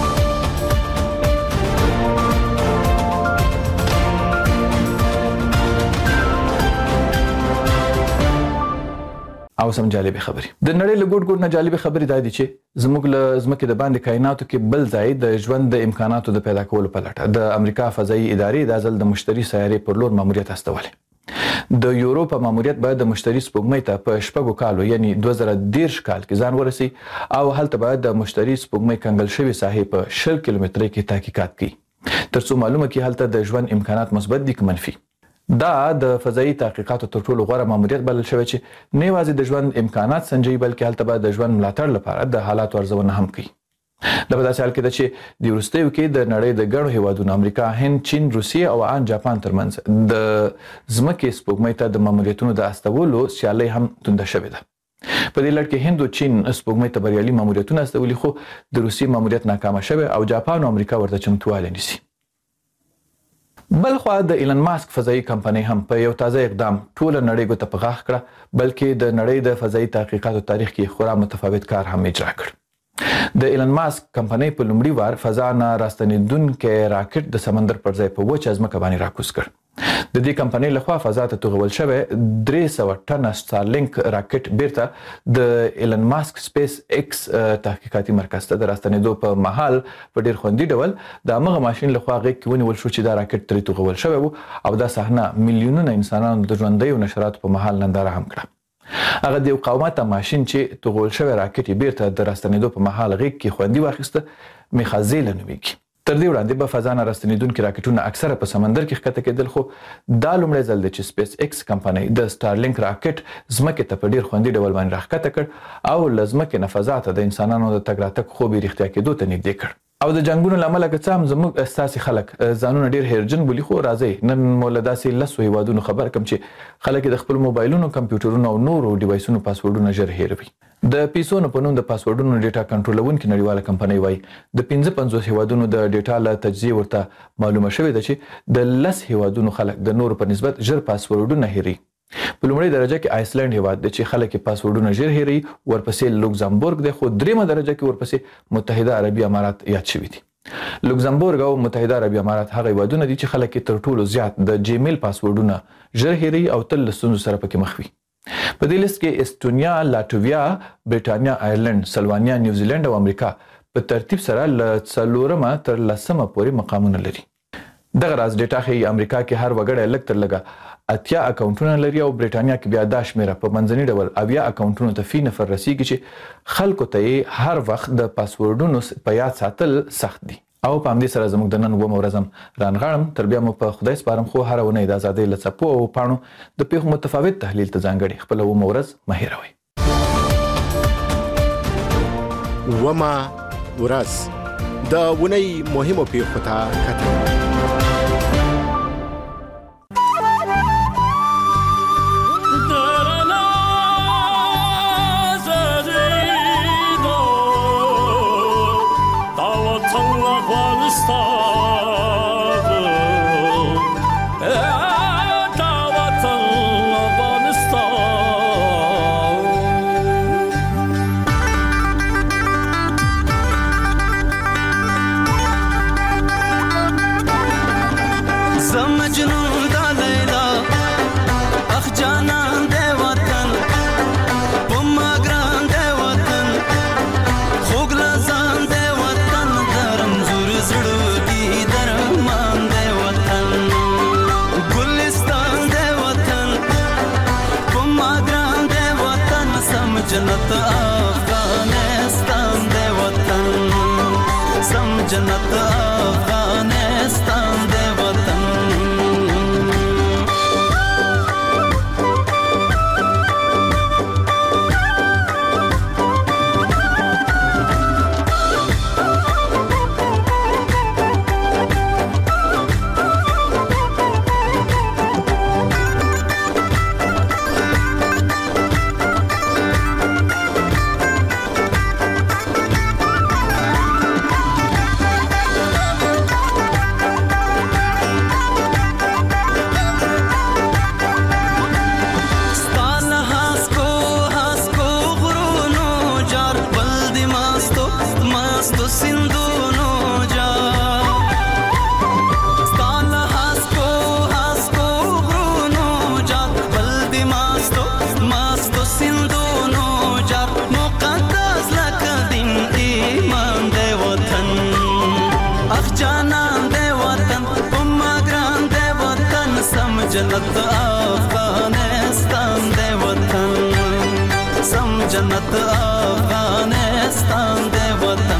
او سم جالبه خبري د نړۍ له ګډ ګډ نه جالبه خبري دا دي چې زموږ له زمکه د باندې کائناتو کې بل ځای د ژوند د امکاناتو د پیدا کولو په لټه د امریکا فضائي ادارې د ځل د مشتري سیارې پر لور ماموریت استولې. د یورو په ماموریت باید د مشتری سپوږمۍ ته په شپږو کالو یعنی دوه زره دېرش کال کې ځان ورسي او هلته باید د مشتری سپوږمۍ کنګل شوی ساحې په شل کیلومترۍ کې تحقیقات کړي ترڅو معلومه کړي هلته د ژوند امکانات مثبت دي که منفي. دا د فضایي تحقیقاتو تر ټولو غوره ماموریت بلل شوی چې نه یوازې د ژوند امکانات سنجوي بلکې هلته به د ژوند ملاتړ لپاره د حالاتو ارزونه هم کوي. دا په داسې حال کې ده چې د وروستیو کې د نړۍ د ګڼو هیوادونو امریکا، هند، چین، روسیې او ان جاپان ترمنځ د ځمکې سپوږمۍ ته د ماموریتونو د استولو سیالۍ هم تونده شوې ده. په دې لړ کې هند او چین سپوږمۍ ته بریالي ماموریتونه استولي خو د روسیې ماموریت ناکامه شوی او جاپان او امریکا ورته چمتووالی نیسي. بل خوا د ایلن ماسک فضایي کمپنۍ هم په یو تازه اقدام ټوله نړۍ ګوته په غاښ کړه بلکې د نړۍ د فضایي تحقیقاتو تاریخ کې خورا متفاوت کار هم اجرا کړ. د ایلن ماسک کمپنۍ په لومړي وار فضا نه راستنېدونکی راکټ د سمندر پر ځای په وچه ځمکه باندې راکوز کړ. د دې کمپنۍ لخوا فضا ته توغول شوی درې سوه ټنه سټارلینک راکټ بیرته د ایلن ماسک سپیس ایکس تحقیقاتي مرکز ته د راستنېدو په مهال په ډیر خوندي ډول د همغه ماشین لخوا غېږ کې ونیول شو چې دا راکټ ترې توغول شوی و او دا صحنه میلیونونه انسانانو د ژوندیو نشراتو په مهال ننداره هم کړه. هغه د یو قومته ماشین چې توغول شوی راکټ یې بیرته د راستنېدو په مهال غېږ کې خوندي واخیسته میخازیله نومیږي. تر دې وړاندې به فضا نه راستنېدونکي راکټونه اکثره په سمندر کې ښکته کېدل خو دا لومړی ځل دی چې سپیس ایکس کمپنۍ د سټارلینک راکټ ځمکې ته په ډیر خوندي ډول باندې راښکته کړ او له ځمکې نه فضا ته د انسانانو د تګ راتګ خوب یې رښتیا کېدو ته نږدې کړ. او د جنګونو له امله که څه هم زموږ ستاسې خلک ځانونه ډېر هیرجن بولي خو راځئ نن مو له داسې لسو هیوادونو خبر کړم چې خلک د خپلو موبایلونو، کمپیوټرونو او نورو ډیوایسونو پاسورډونه ژر هیروي. د پیسونو په نوم د پاسورډونو ډیټا کنټرولونکې نړیواله کمپنۍ وایي د پنځه پنځوس هیوادونو د ډیټا له تجزیې ورته معلومه شوې ده چې د لس هیوادونو خلک د نورو په نسبت ژر پاسورډونه هیروي. په لومړۍ درجه کې آیسلند هیواد دی چې خلک یې پاسورډونه ژر هیروي، ورپسې لوکزامبورګ دی خو دریمه درجه کې ورپسې متحده عربي امارات یاد شوي دي. لوکزامبورګ او متحده عربي امارات هغه هیوادونه دي چې خلک یې تر ټولو زیات د جیمیل پاسورډونه ژر هیروي او تل له ستونزو سره پکې مخ وي. په دې لیست کې استونیا، لاتویا، برېټانیا، آیرلند، سلوانیا، نیوزیلند او امریکا په ترتیب سره له څلورمه تر لسمه پورې مقامونه لري. دغه راز ډیټا ښیي امریکا کې هر وګړی لږ تر لږه اتیا اکاونټونه لري او برېټانیا کې بیا دا شمیره په منځني ډول اویا اکاونټونو ته فی نفر رسیږي چې خلکو ته یې هر وخت د پاسورډونو په یاد ساتل سخت دي. او په همدې سره زموږ د نن اوومه ورځ هم رانغاړم. تر بیا مو په خدای سپارم خو هره اونۍ د ازادۍ له څپو او پاڼو د پیښو متفاوت تحلیل ته ځانګړې خپله اوومه ورځ مه هېروئ. اوومه ورځ د اونۍ مهمو پیښو ته کتل. जन्नत अफगानिस्तान दे वतन, सम जन्नत अफगानिस्तान दे वतन। जन्नत جنت افغانستان دے وطن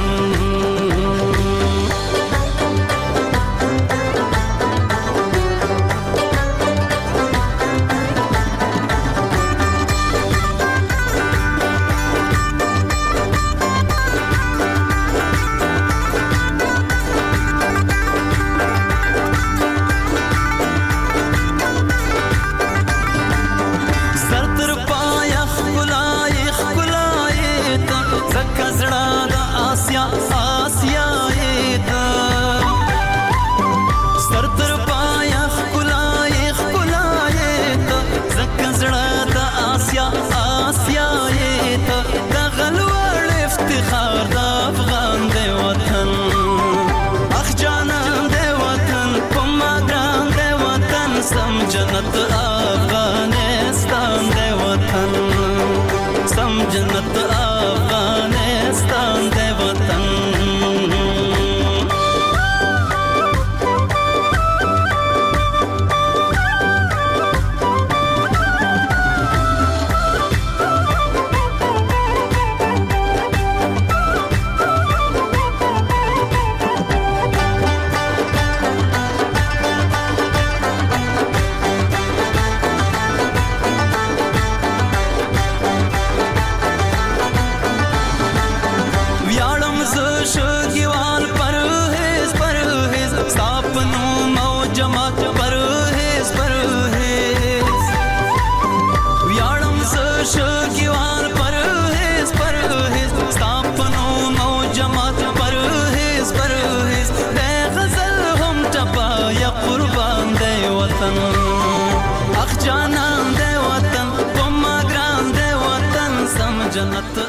جنت افغانستان دے وطن سم جنت افغانستان دے وطن اخ جانان دے وطن کوما ګران دے وطن سم جنت